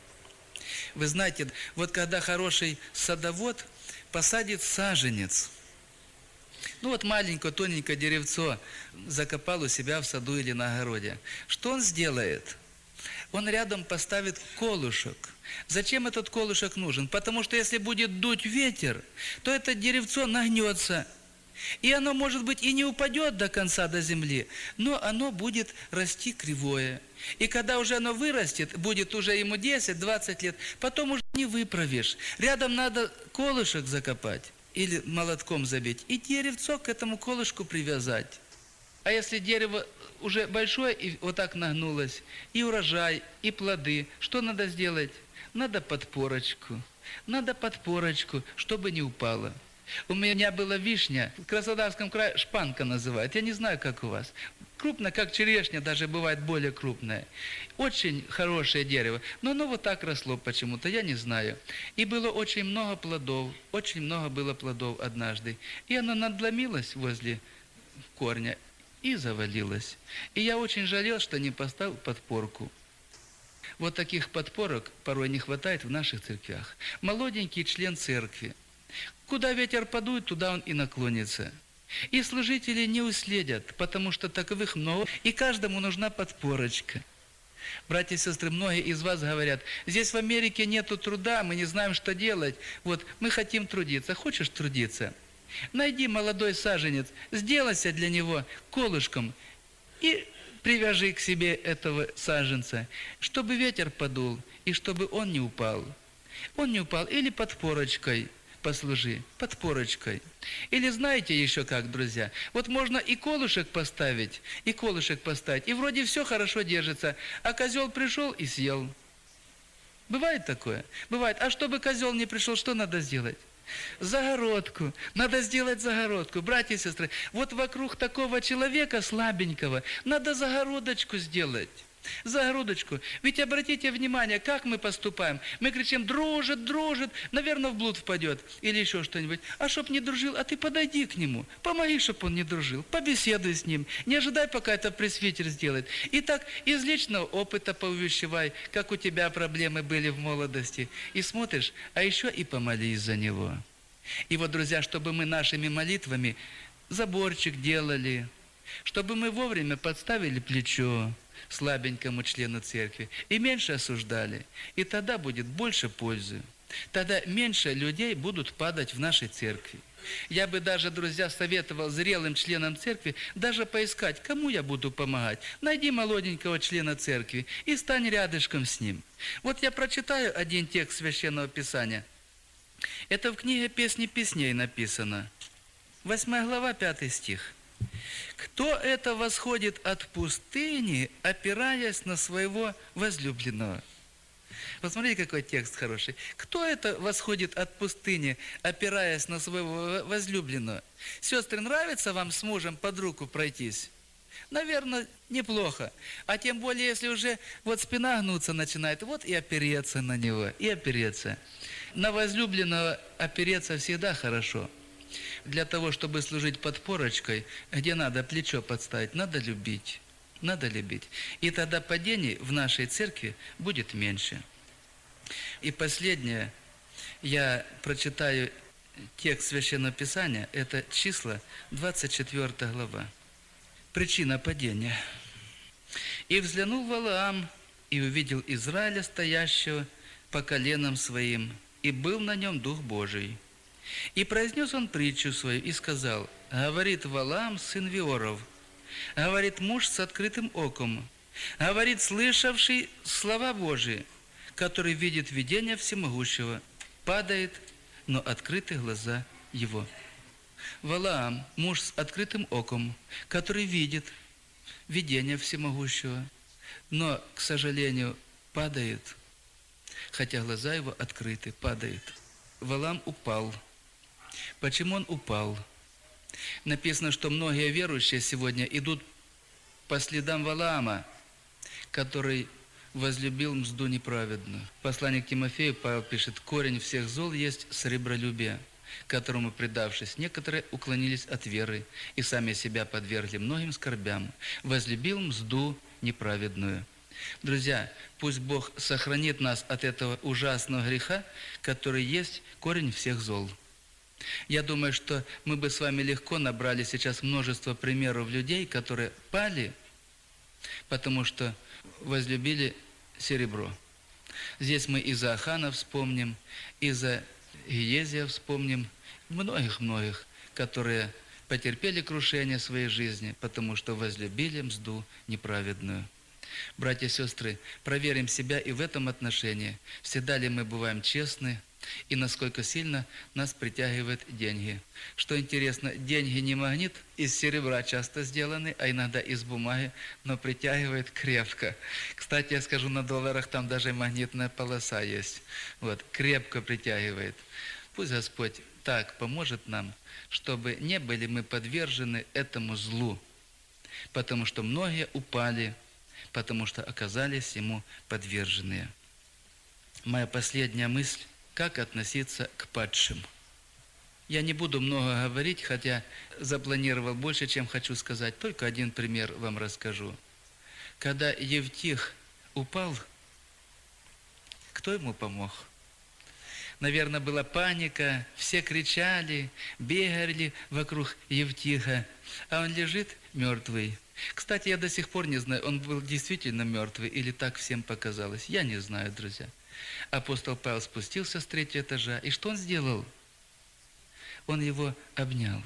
Вы знаете, вот когда хороший садовод посадит саженец, ну вот маленькое, тоненькое деревцо закопал у себя в саду или на огороде, что он сделает? Он рядом поставит колышек. Зачем этот колышек нужен? Потому что если будет дуть ветер, то это деревцо нагнется. И оно, может быть, и не упадет до конца, до земли, но оно будет расти кривое. И когда уже оно вырастет, будет уже ему десять-двадцать лет, потом уже не выправишь. Рядом надо колышек закопать или молотком забить, и деревцо к этому колышку привязать. А если дерево уже большое и вот так нагнулось, и урожай, и плоды, что надо сделать? Надо подпорочку. Надо подпорочку, чтобы не упало. У меня была вишня, в Краснодарском крае шпанка называют, я не знаю, как у вас. Крупная, как черешня, даже бывает более крупная. Очень хорошее дерево, но оно вот так росло почему-то, я не знаю. И было очень много плодов, очень много было плодов однажды. И оно надломилось возле корня и завалилось. И я очень жалел, что не поставил подпорку. Вот таких подпорок порой не хватает в наших церквях. Молоденький член церкви. Куда ветер подует, туда он и наклонится. И служители не уследят, потому что таковых много, и каждому нужна подпорочка. Братья и сестры, многие из вас говорят, здесь в Америке нету труда, мы не знаем, что делать. Вот, мы хотим трудиться. Хочешь трудиться? Найди молодой саженец, сделайся для него колышком и привяжи к себе этого саженца, чтобы ветер подул и чтобы он не упал. Он не упал или подпорочкой. Послужи, подпорочкой. Или знаете еще как, друзья, вот можно и колышек поставить, и колышек поставить, и вроде все хорошо держится, а козел пришел и съел. Бывает такое? Бывает. А чтобы козел не пришел, что надо сделать? Загородку. Надо сделать загородку. Братья и сестры, вот вокруг такого человека слабенького надо загородочку сделать. Загородочку. Ведь обратите внимание, как мы поступаем. Мы кричим, дружит, дружит, наверное, в блуд впадет. Или еще что-нибудь. А чтоб не дружил, а ты подойди к нему. Помоги, чтоб он не дружил. Побеседуй с ним. Не ожидай, пока это пресвитер сделает. И так из личного опыта поувещевай, как у тебя проблемы были в молодости. И смотришь, а еще и помолись за него. И вот, друзья, чтобы мы нашими молитвами заборчик делали, чтобы мы вовремя подставили плечо слабенькому члену церкви и меньше осуждали. И тогда будет больше пользы. Тогда меньше людей будут падать в нашей церкви. Я бы даже, друзья, советовал зрелым членам церкви даже поискать, кому я буду помогать. Найди молоденького члена церкви и стань рядышком с ним. Вот я прочитаю один текст Священного Писания. Это в книге «Песни песней» написано. Восьмая глава, пятый стих. Кто это восходит от пустыни, опираясь на своего возлюбленного? Посмотрите, какой текст хороший. Кто это восходит от пустыни, опираясь на своего возлюбленного? Сестры, нравится вам с мужем под руку пройтись? Наверное, неплохо. А тем более, если уже вот спина гнуться начинает, вот и опереться на него, и опереться. На возлюбленного опереться всегда хорошо. Для того, чтобы служить подпорочкой, где надо плечо подставить, надо любить. Надо любить. И тогда падений в нашей церкви будет меньше. И последнее, я прочитаю текст Священного Писания, это числа, двадцать четвёртая глава. Причина падения. «И взглянул Валаам, и увидел Израиля, стоящего по коленам своим, и был на нем Дух Божий. И произнес он притчу свою, и сказал, говорит Валаам, сын Виоров, говорит муж с открытым оком, говорит слышавший слова Божии, который видит видение всемогущего, падает, но открыты глаза его». Валаам, муж с открытым оком, который видит видение всемогущего, но, к сожалению, падает, хотя глаза его открыты, падает. Валаам упал. Почему он упал? Написано, что многие верующие сегодня идут по следам Валаама, который возлюбил мзду неправедную. Послание к Тимофею Павел пишет: «Корень всех зол есть сребролюбие, которому, предавшись, некоторые уклонились от веры и сами себя подвергли многим скорбям, возлюбил мзду неправедную». Друзья, пусть Бог сохранит нас от этого ужасного греха, который есть корень всех зол. Я думаю, что мы бы с вами легко набрали сейчас множество примеров людей, которые пали, потому что возлюбили серебро. Здесь мы и за Ахана вспомним, и за Гиезия вспомним, многих-многих, которые потерпели крушение своей жизни, потому что возлюбили мзду неправедную. Братья и сестры, проверим себя и в этом отношении. Всегда ли мы бываем честны, и насколько сильно нас притягивают деньги. Что интересно, деньги не магнит, из серебра часто сделаны, а иногда из бумаги, но притягивает крепко. Кстати, я скажу, на долларах там даже магнитная полоса есть. Вот, крепко притягивает. Пусть Господь так поможет нам, чтобы не были мы подвержены этому злу, потому что многие упали, потому что оказались ему подверженные. Моя последняя мысль: как относиться к падшим. Я не буду много говорить, хотя запланировал больше, чем хочу сказать. Только один пример вам расскажу. Когда Евтих упал, кто ему помог? Наверное, была паника, все кричали, бегали вокруг Евтиха, а он лежит мертвый. Кстати, я до сих пор не знаю, он был действительно мертвый или так всем показалось. Я не знаю, друзья. Апостол Павел спустился с третьего этажа, и что он сделал? Он его обнял.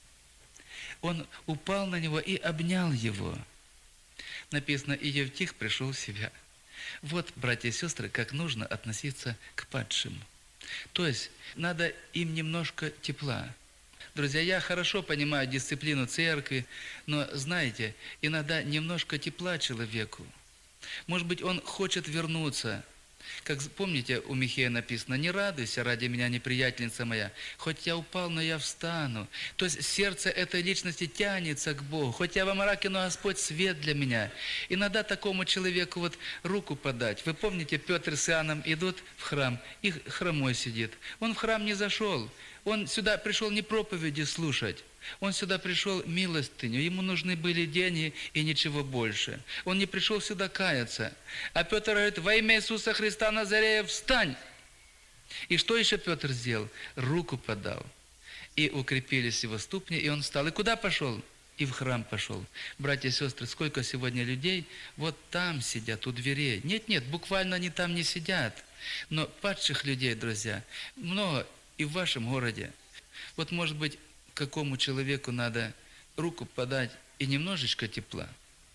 Он упал на него и обнял его. Написано, и Евтих пришел в себя. Вот, братья и сестры, как нужно относиться к падшим. То есть, надо им немножко тепла. Друзья, я хорошо понимаю дисциплину церкви, но, знаете, иногда немножко тепла человеку. Может быть, он хочет вернуться. Как помните, у Михея написано: «Не радуйся ради меня, неприятельница моя, хоть я упал, но я встану». То есть сердце этой личности тянется к Богу. Хоть я во мраке, но Господь свет для меня. Иногда такому человеку вот руку подать. Вы помните, Петр с Иоанном идут в храм, и хромой сидит. Он в храм не зашел. Он сюда пришел не проповеди слушать. Он сюда пришел милостыню, ему нужны были деньги и ничего больше. Он не пришел сюда каяться. А Петр говорит: «Во имя Иисуса Христа Назарея, встань!» И что еще Петр сделал? Руку подал. И укрепились его ступни, и он встал. И куда пошел? И в храм пошел. Братья и сестры, сколько сегодня людей вот там сидят, у дверей. Нет-нет, буквально они там не сидят. Но падших людей, друзья, много и в вашем городе. Вот, может быть, какому человеку надо руку подать и немножечко тепла.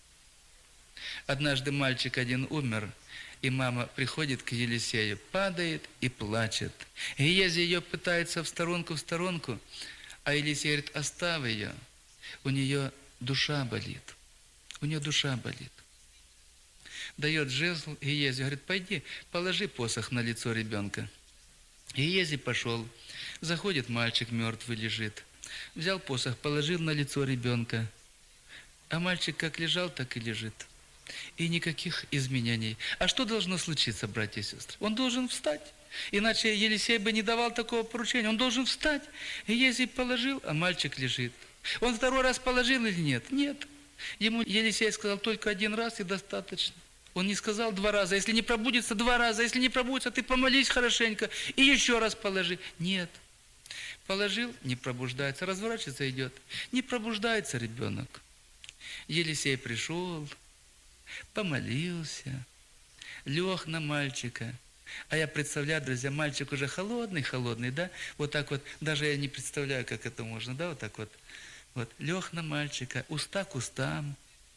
Однажды мальчик один умер, и мама приходит к Елисею, падает и плачет. Гиези ее пытается в сторонку, в сторонку, а Елисей говорит: «Оставь ее». у нее душа болит. У нее душа болит. Дает жезл Гиези, говорит, пойди, положи посох на лицо ребенка. Гиези пошел. Заходит мальчик, мертвый лежит. Взял посох, положил на лицо ребенка. А мальчик как лежал, так и лежит. И никаких изменений. А что должно случиться, братья и сестры? Он должен встать. Иначе Елисей бы не давал такого поручения. Он должен встать. Гиези положил, а мальчик лежит. Он второй раз положил или нет? Нет. Ему Елисей сказал только один раз и достаточно. Он не сказал два раза. Если не пробудится, два раза. Если не пробудится, ты помолись хорошенько и еще раз положи. Нет. Положил, не пробуждается. Разворачивается, идет. Не пробуждается ребенок. Елисей пришел, помолился, лег на мальчика. А я представляю, друзья, мальчик уже холодный, холодный, да? Вот так вот, даже я не представляю, как это можно, да? Вот так вот. Вот, лег на мальчика, уста к устам,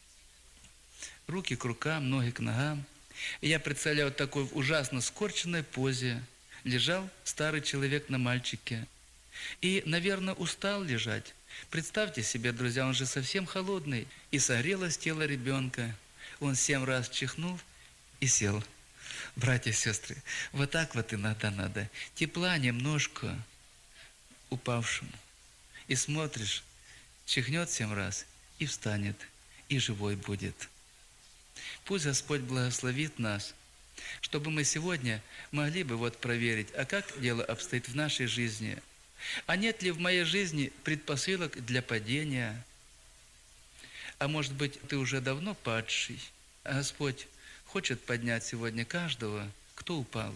руки к рукам, ноги к ногам. И я представляю, вот такой в ужасно скорченной позе лежал старый человек на мальчике. И, наверное, устал лежать. Представьте себе, друзья, он же совсем холодный. И согрелось тело ребенка. Он семь раз чихнул и сел. Братья и сестры, вот так вот иногда надо. Тепла немножко упавшему. И смотришь, чихнет семь раз и встанет, и живой будет. Пусть Господь благословит нас, чтобы мы сегодня могли бы вот проверить, а как дело обстоит в нашей жизни. А нет ли в моей жизни предпосылок для падения? А может быть, ты уже давно падший, а Господь хочет поднять сегодня каждого, кто упал.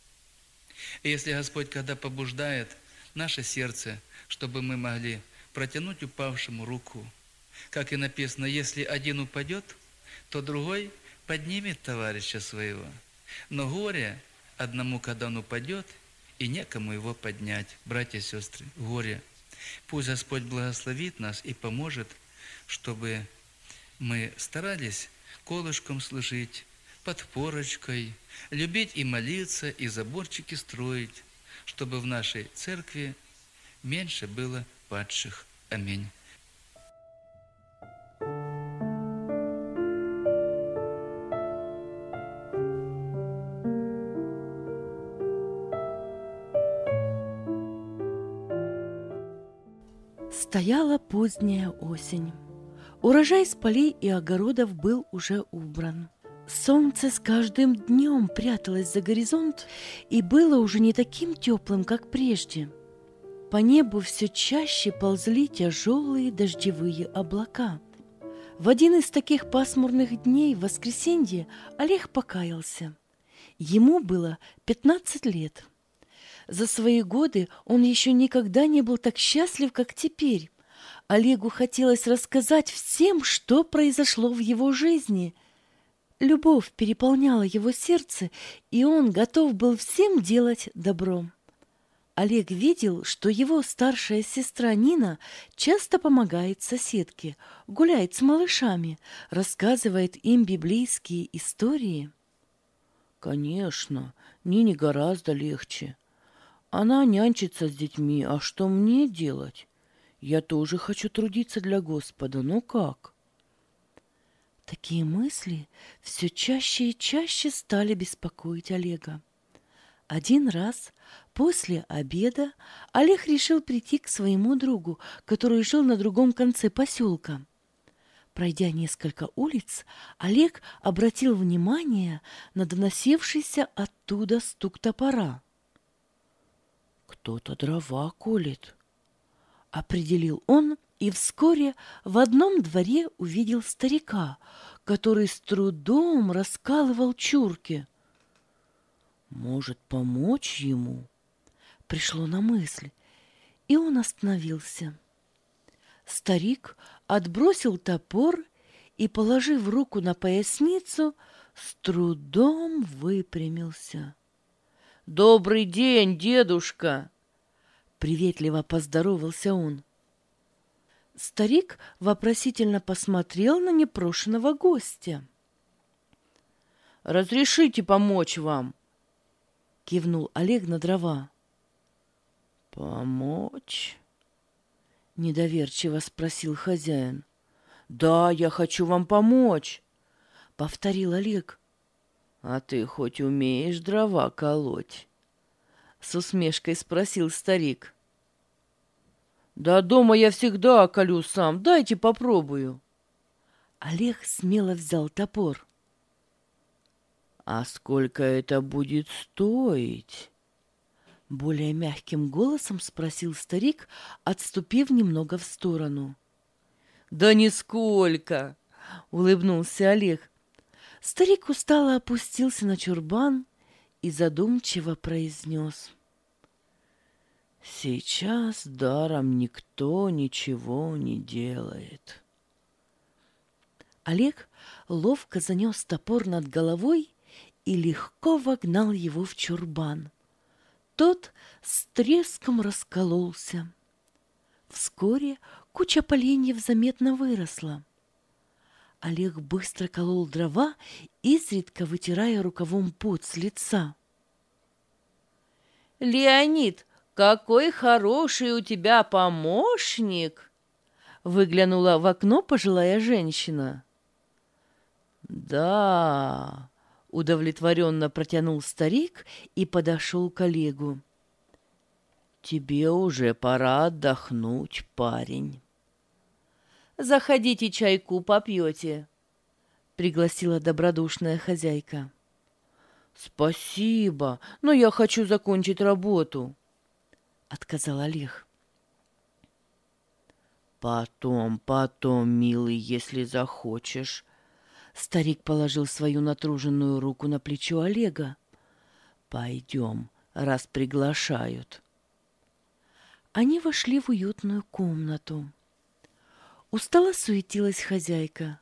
И если Господь, когда побуждает наше сердце, чтобы мы могли протянуть упавшему руку, как и написано, если один упадет, то другой поднимет товарища своего. Но горе одному, когда он упадет, и некому его поднять. Братья и сестры, горе. Пусть Господь благословит нас и поможет, чтобы мы старались колышком служить, подпорочкой, любить и молиться, и заборчики строить, чтобы в нашей церкви меньше было падших. Аминь. Стояла поздняя осень. Урожай с полей и огородов был уже убран. Солнце с каждым днем пряталось за горизонт и было уже не таким теплым, как прежде. По небу все чаще ползли тяжелые дождевые облака. В один из таких пасмурных дней, в воскресенье, Олег покаялся. Ему было пятнадцать лет. За свои годы он еще никогда не был так счастлив, как теперь. Олегу хотелось рассказать всем, что произошло в его жизни. Любовь переполняла его сердце, и он готов был всем делать добро. Олег видел, что его старшая сестра Нина часто помогает соседке, гуляет с малышами, рассказывает им библейские истории. Конечно, Нине гораздо легче. Она нянчится с детьми, а что мне делать? Я тоже хочу трудиться для Господа, но как? Такие мысли все чаще и чаще стали беспокоить Олега. Один раз после обеда Олег решил прийти к своему другу, который жил на другом конце поселка. Пройдя несколько улиц, Олег обратил внимание на доносившийся оттуда стук топора. «Кто-то дрова колет», — определил он, и вскоре в одном дворе увидел старика, который с трудом раскалывал чурки. «Может, помочь ему?» Пришло на мысль, и он остановился. Старик отбросил топор и, положив руку на поясницу, с трудом выпрямился. «Добрый день, дедушка!» Приветливо поздоровался он. Старик вопросительно посмотрел на непрошеного гостя. «Разрешите помочь вам?» Кивнул Олег на дрова. «Помочь?» — недоверчиво спросил хозяин. «Да, я хочу вам помочь», — повторил Олег. «А ты хоть умеешь дрова колоть?» — с усмешкой спросил старик. «Да дома я всегда колю сам, дайте попробую». Олег смело взял топор. «А сколько это будет стоить?» Более мягким голосом спросил старик, отступив немного в сторону. «Да нисколько!» — улыбнулся Олег. Старик устало опустился на чурбан и задумчиво произнес: «Сейчас даром никто ничего не делает». Олег ловко занес топор над головой и легко вогнал его в чурбан. Тот с треском раскололся. Вскоре куча поленьев заметно выросла. Олег быстро колол дрова, изредка вытирая рукавом пот с лица. «Леонид, какой хороший у тебя помощник!» — выглянула в окно пожилая женщина. «Да...» — удовлетворенно протянул старик и подошел к Олегу. «Тебе уже пора отдохнуть, парень». «Заходите, чайку попьете», — пригласила добродушная хозяйка. «Спасибо, но я хочу закончить работу», — отказал Олег. «Потом, потом, милый, если захочешь». Старик положил свою натруженную руку на плечо Олега. «Пойдем, раз приглашают». Они вошли в уютную комнату. Устало суетилась хозяйка.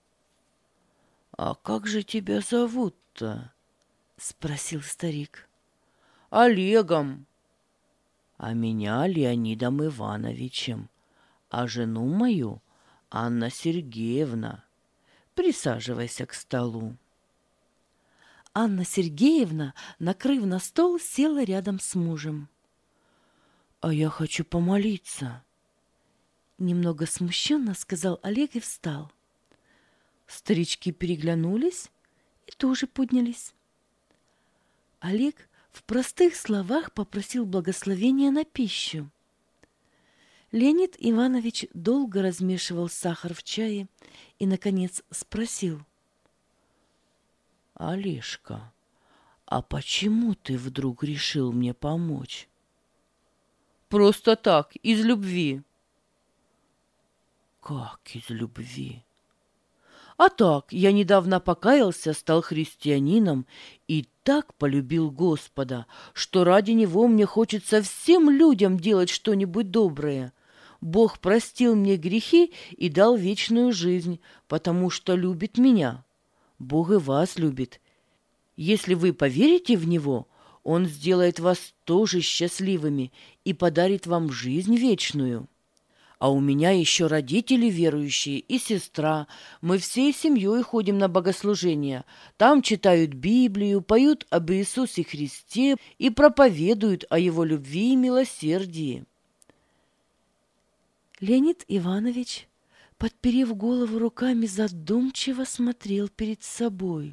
«А как же тебя зовут-то?» — спросил старик. «Олегом». «А меня Леонидом Ивановичем, а жену мою Анна Сергеевна. Присаживайся к столу». Анна Сергеевна, накрыв на стол, села рядом с мужем. «А я хочу помолиться», — немного смущенно сказал Олег и встал. Старички переглянулись и тоже поднялись. Олег в простых словах попросил благословения на пищу. Леонид Иванович долго размешивал сахар в чае и, наконец, спросил: «Олежка, а почему ты вдруг решил мне помочь?» «Просто так, из любви». «Как из любви?» «А так, я недавно покаялся, стал христианином и так полюбил Господа, что ради Него мне хочется всем людям делать что-нибудь доброе. Бог простил мне грехи и дал вечную жизнь, потому что любит меня. Бог и вас любит. Если вы поверите в Него, Он сделает вас тоже счастливыми и подарит вам жизнь вечную. А у меня еще родители верующие и сестра. Мы всей семьей ходим на богослужения. Там читают Библию, поют об Иисусе Христе и проповедуют о Его любви и милосердии». Леонид Иванович, подперев голову руками, задумчиво смотрел перед собой.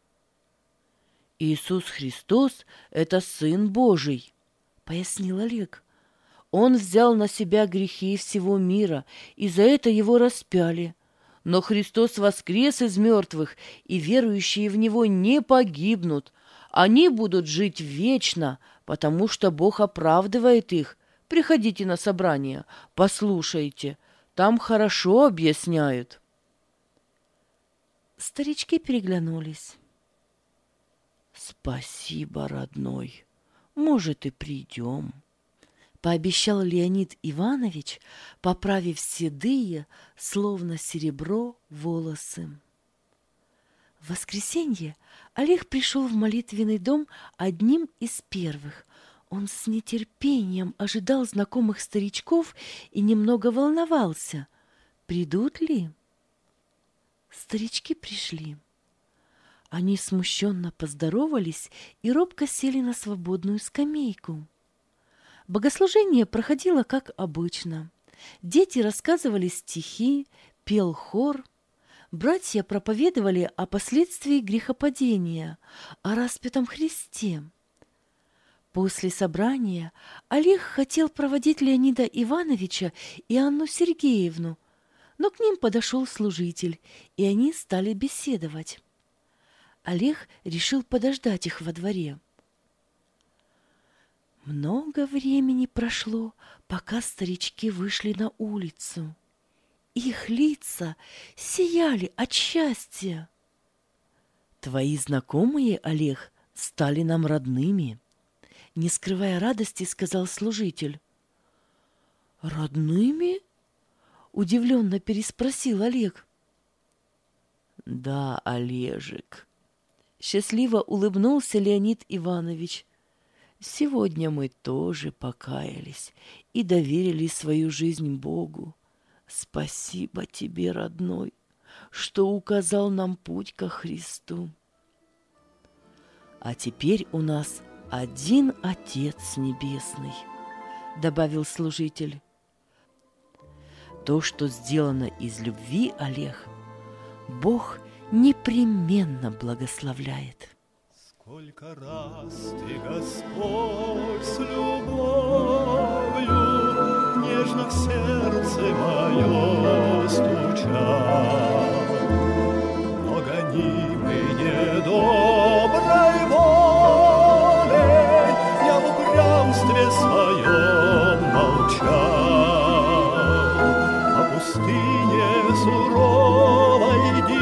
«Иисус Христос — это Сын Божий», — пояснил Олег. «Он взял на себя грехи всего мира, и за это Его распяли. Но Христос воскрес из мертвых, и верующие в Него не погибнут. Они будут жить вечно, потому что Бог оправдывает их. Приходите на собрание, послушайте, там хорошо объясняют». Старички переглянулись. «Спасибо, родной, может, и придем», — пообещал Леонид Иванович, поправив седые, словно серебро, волосы. В воскресенье Олег пришел в молитвенный дом одним из первых. Он с нетерпением ожидал знакомых старичков и немного волновался. Придут ли? Старички пришли. Они смущенно поздоровались и робко сели на свободную скамейку. Богослужение проходило как обычно. Дети рассказывали стихи, пел хор. Братья проповедовали о последствии грехопадения, о распятом Христе. После собрания Олег хотел проводить Леонида Ивановича и Анну Сергеевну, но к ним подошел служитель, и они стали беседовать. Олег решил подождать их во дворе. Много времени прошло, пока старички вышли на улицу. Их лица сияли от счастья. «Твои знакомые, Олег, стали нам родными», — не скрывая радости, сказал служитель. «Родными?» — удивленно переспросил Олег. «Да, Олежек», — счастливо улыбнулся Леонид Иванович. «Сегодня мы тоже покаялись и доверили свою жизнь Богу. Спасибо тебе, родной, что указал нам путь ко Христу. А теперь у нас один Отец Небесный», — добавил служитель. «То, что сделано из любви, Олег, Бог непременно благословляет». Сколько раз ты, Господь, с любовью нежно в сердце мое стучал, но гонимый недоброй волей я в упрямстве своем молчал, по пустыне суровой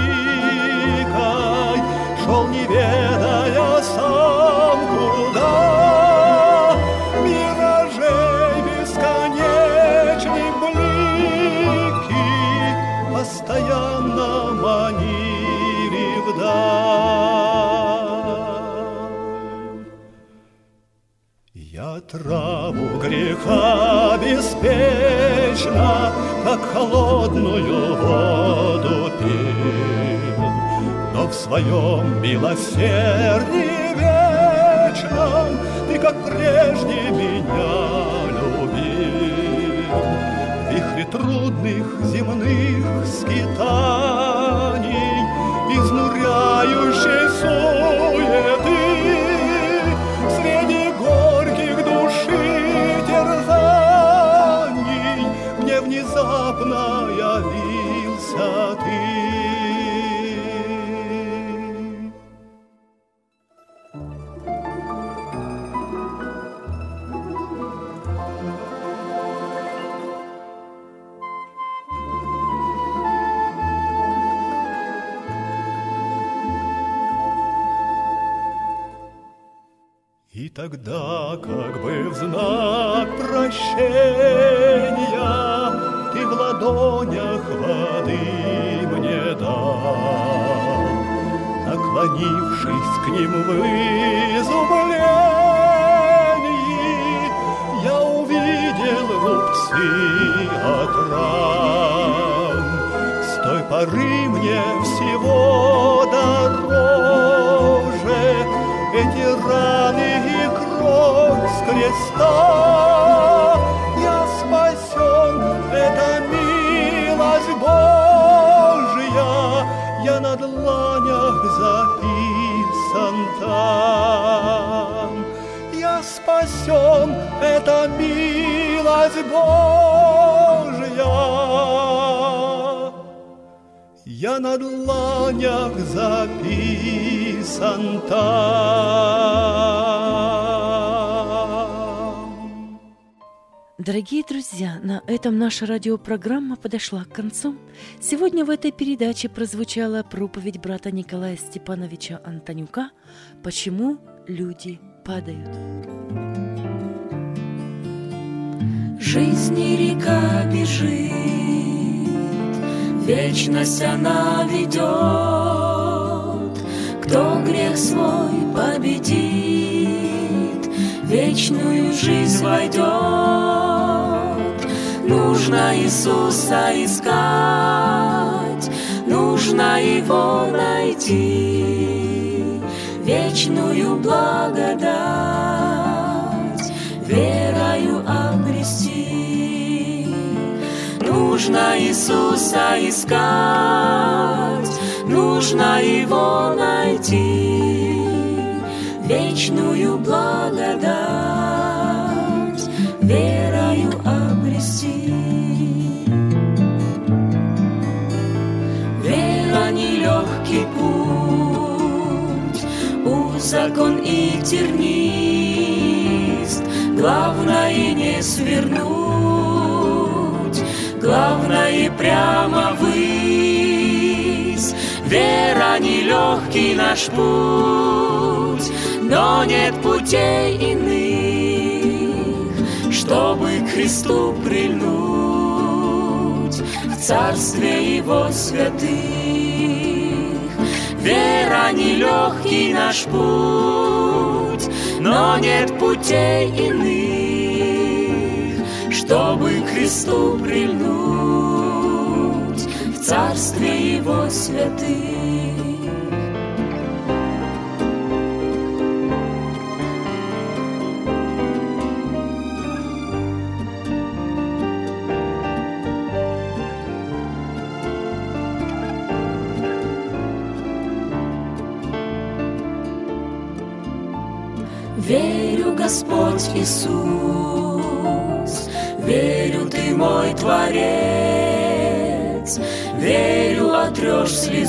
дикой шел, не ведая сам куда, миражей бесконечных блики постоянно манили вдаль. Я траву греха беспечно, как холодную воду пил, но в своем милосердии вечном ты, как прежде, меня любил. В вихре трудных земных скитаний, изнуряющей суеты, среди горьких души терзаний мне внезапно явился ты. И тогда, как бы в знак прощения, ты в ладонях воды мне дал, наклонившись к ним в изумлении, я увидел рубцы от ран. С той поры мне всего дороже эти раны и кровь с креста. Я спасен, это милость Божия, я на дланях записан там. Я спасен, это милость Божия, я на дланях записан там. Дорогие друзья, на этом наша радиопрограмма подошла к концу. Сегодня в этой передаче прозвучала проповедь брата Николая Степановича Антонюка «Почему люди падают». Жизни река бежит, вечность она ведет. Кто грех свой победит, вечную жизнь войдет. Нужно Иисуса искать, нужно Его найти, вечную благодать верою обрести. Нужно Иисуса искать, нужно Его найти, вечную благодать верою обрести. Вера нелегкий путь, узакон и тернист, главное не свернуть, главное прямо ввысь. Вера нелегкий наш путь, но нет путей иных, чтобы к Христу прильнуть в Царстве Его святых. Вера нелегкий наш путь, но нет путей иных, чтобы к Христу прильнуть в Царстве Его святых. Верю, Господь Иисус, верю, Ты мой Творец, верю, отрешь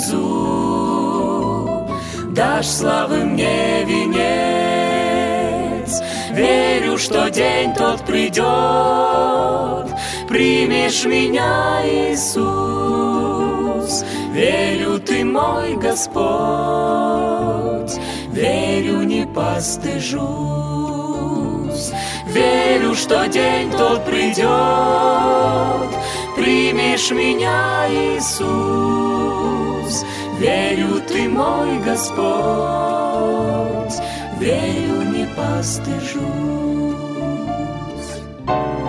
слезу, дашь славы мне венец. Верю, что день тот придет, примешь меня, Иисус. Верю, Ты мой Господь, верю, не постыжусь. Верю, что день тот придет, примешь меня, Иисус. Верю, Ты мой Господь, верю, не постыжусь.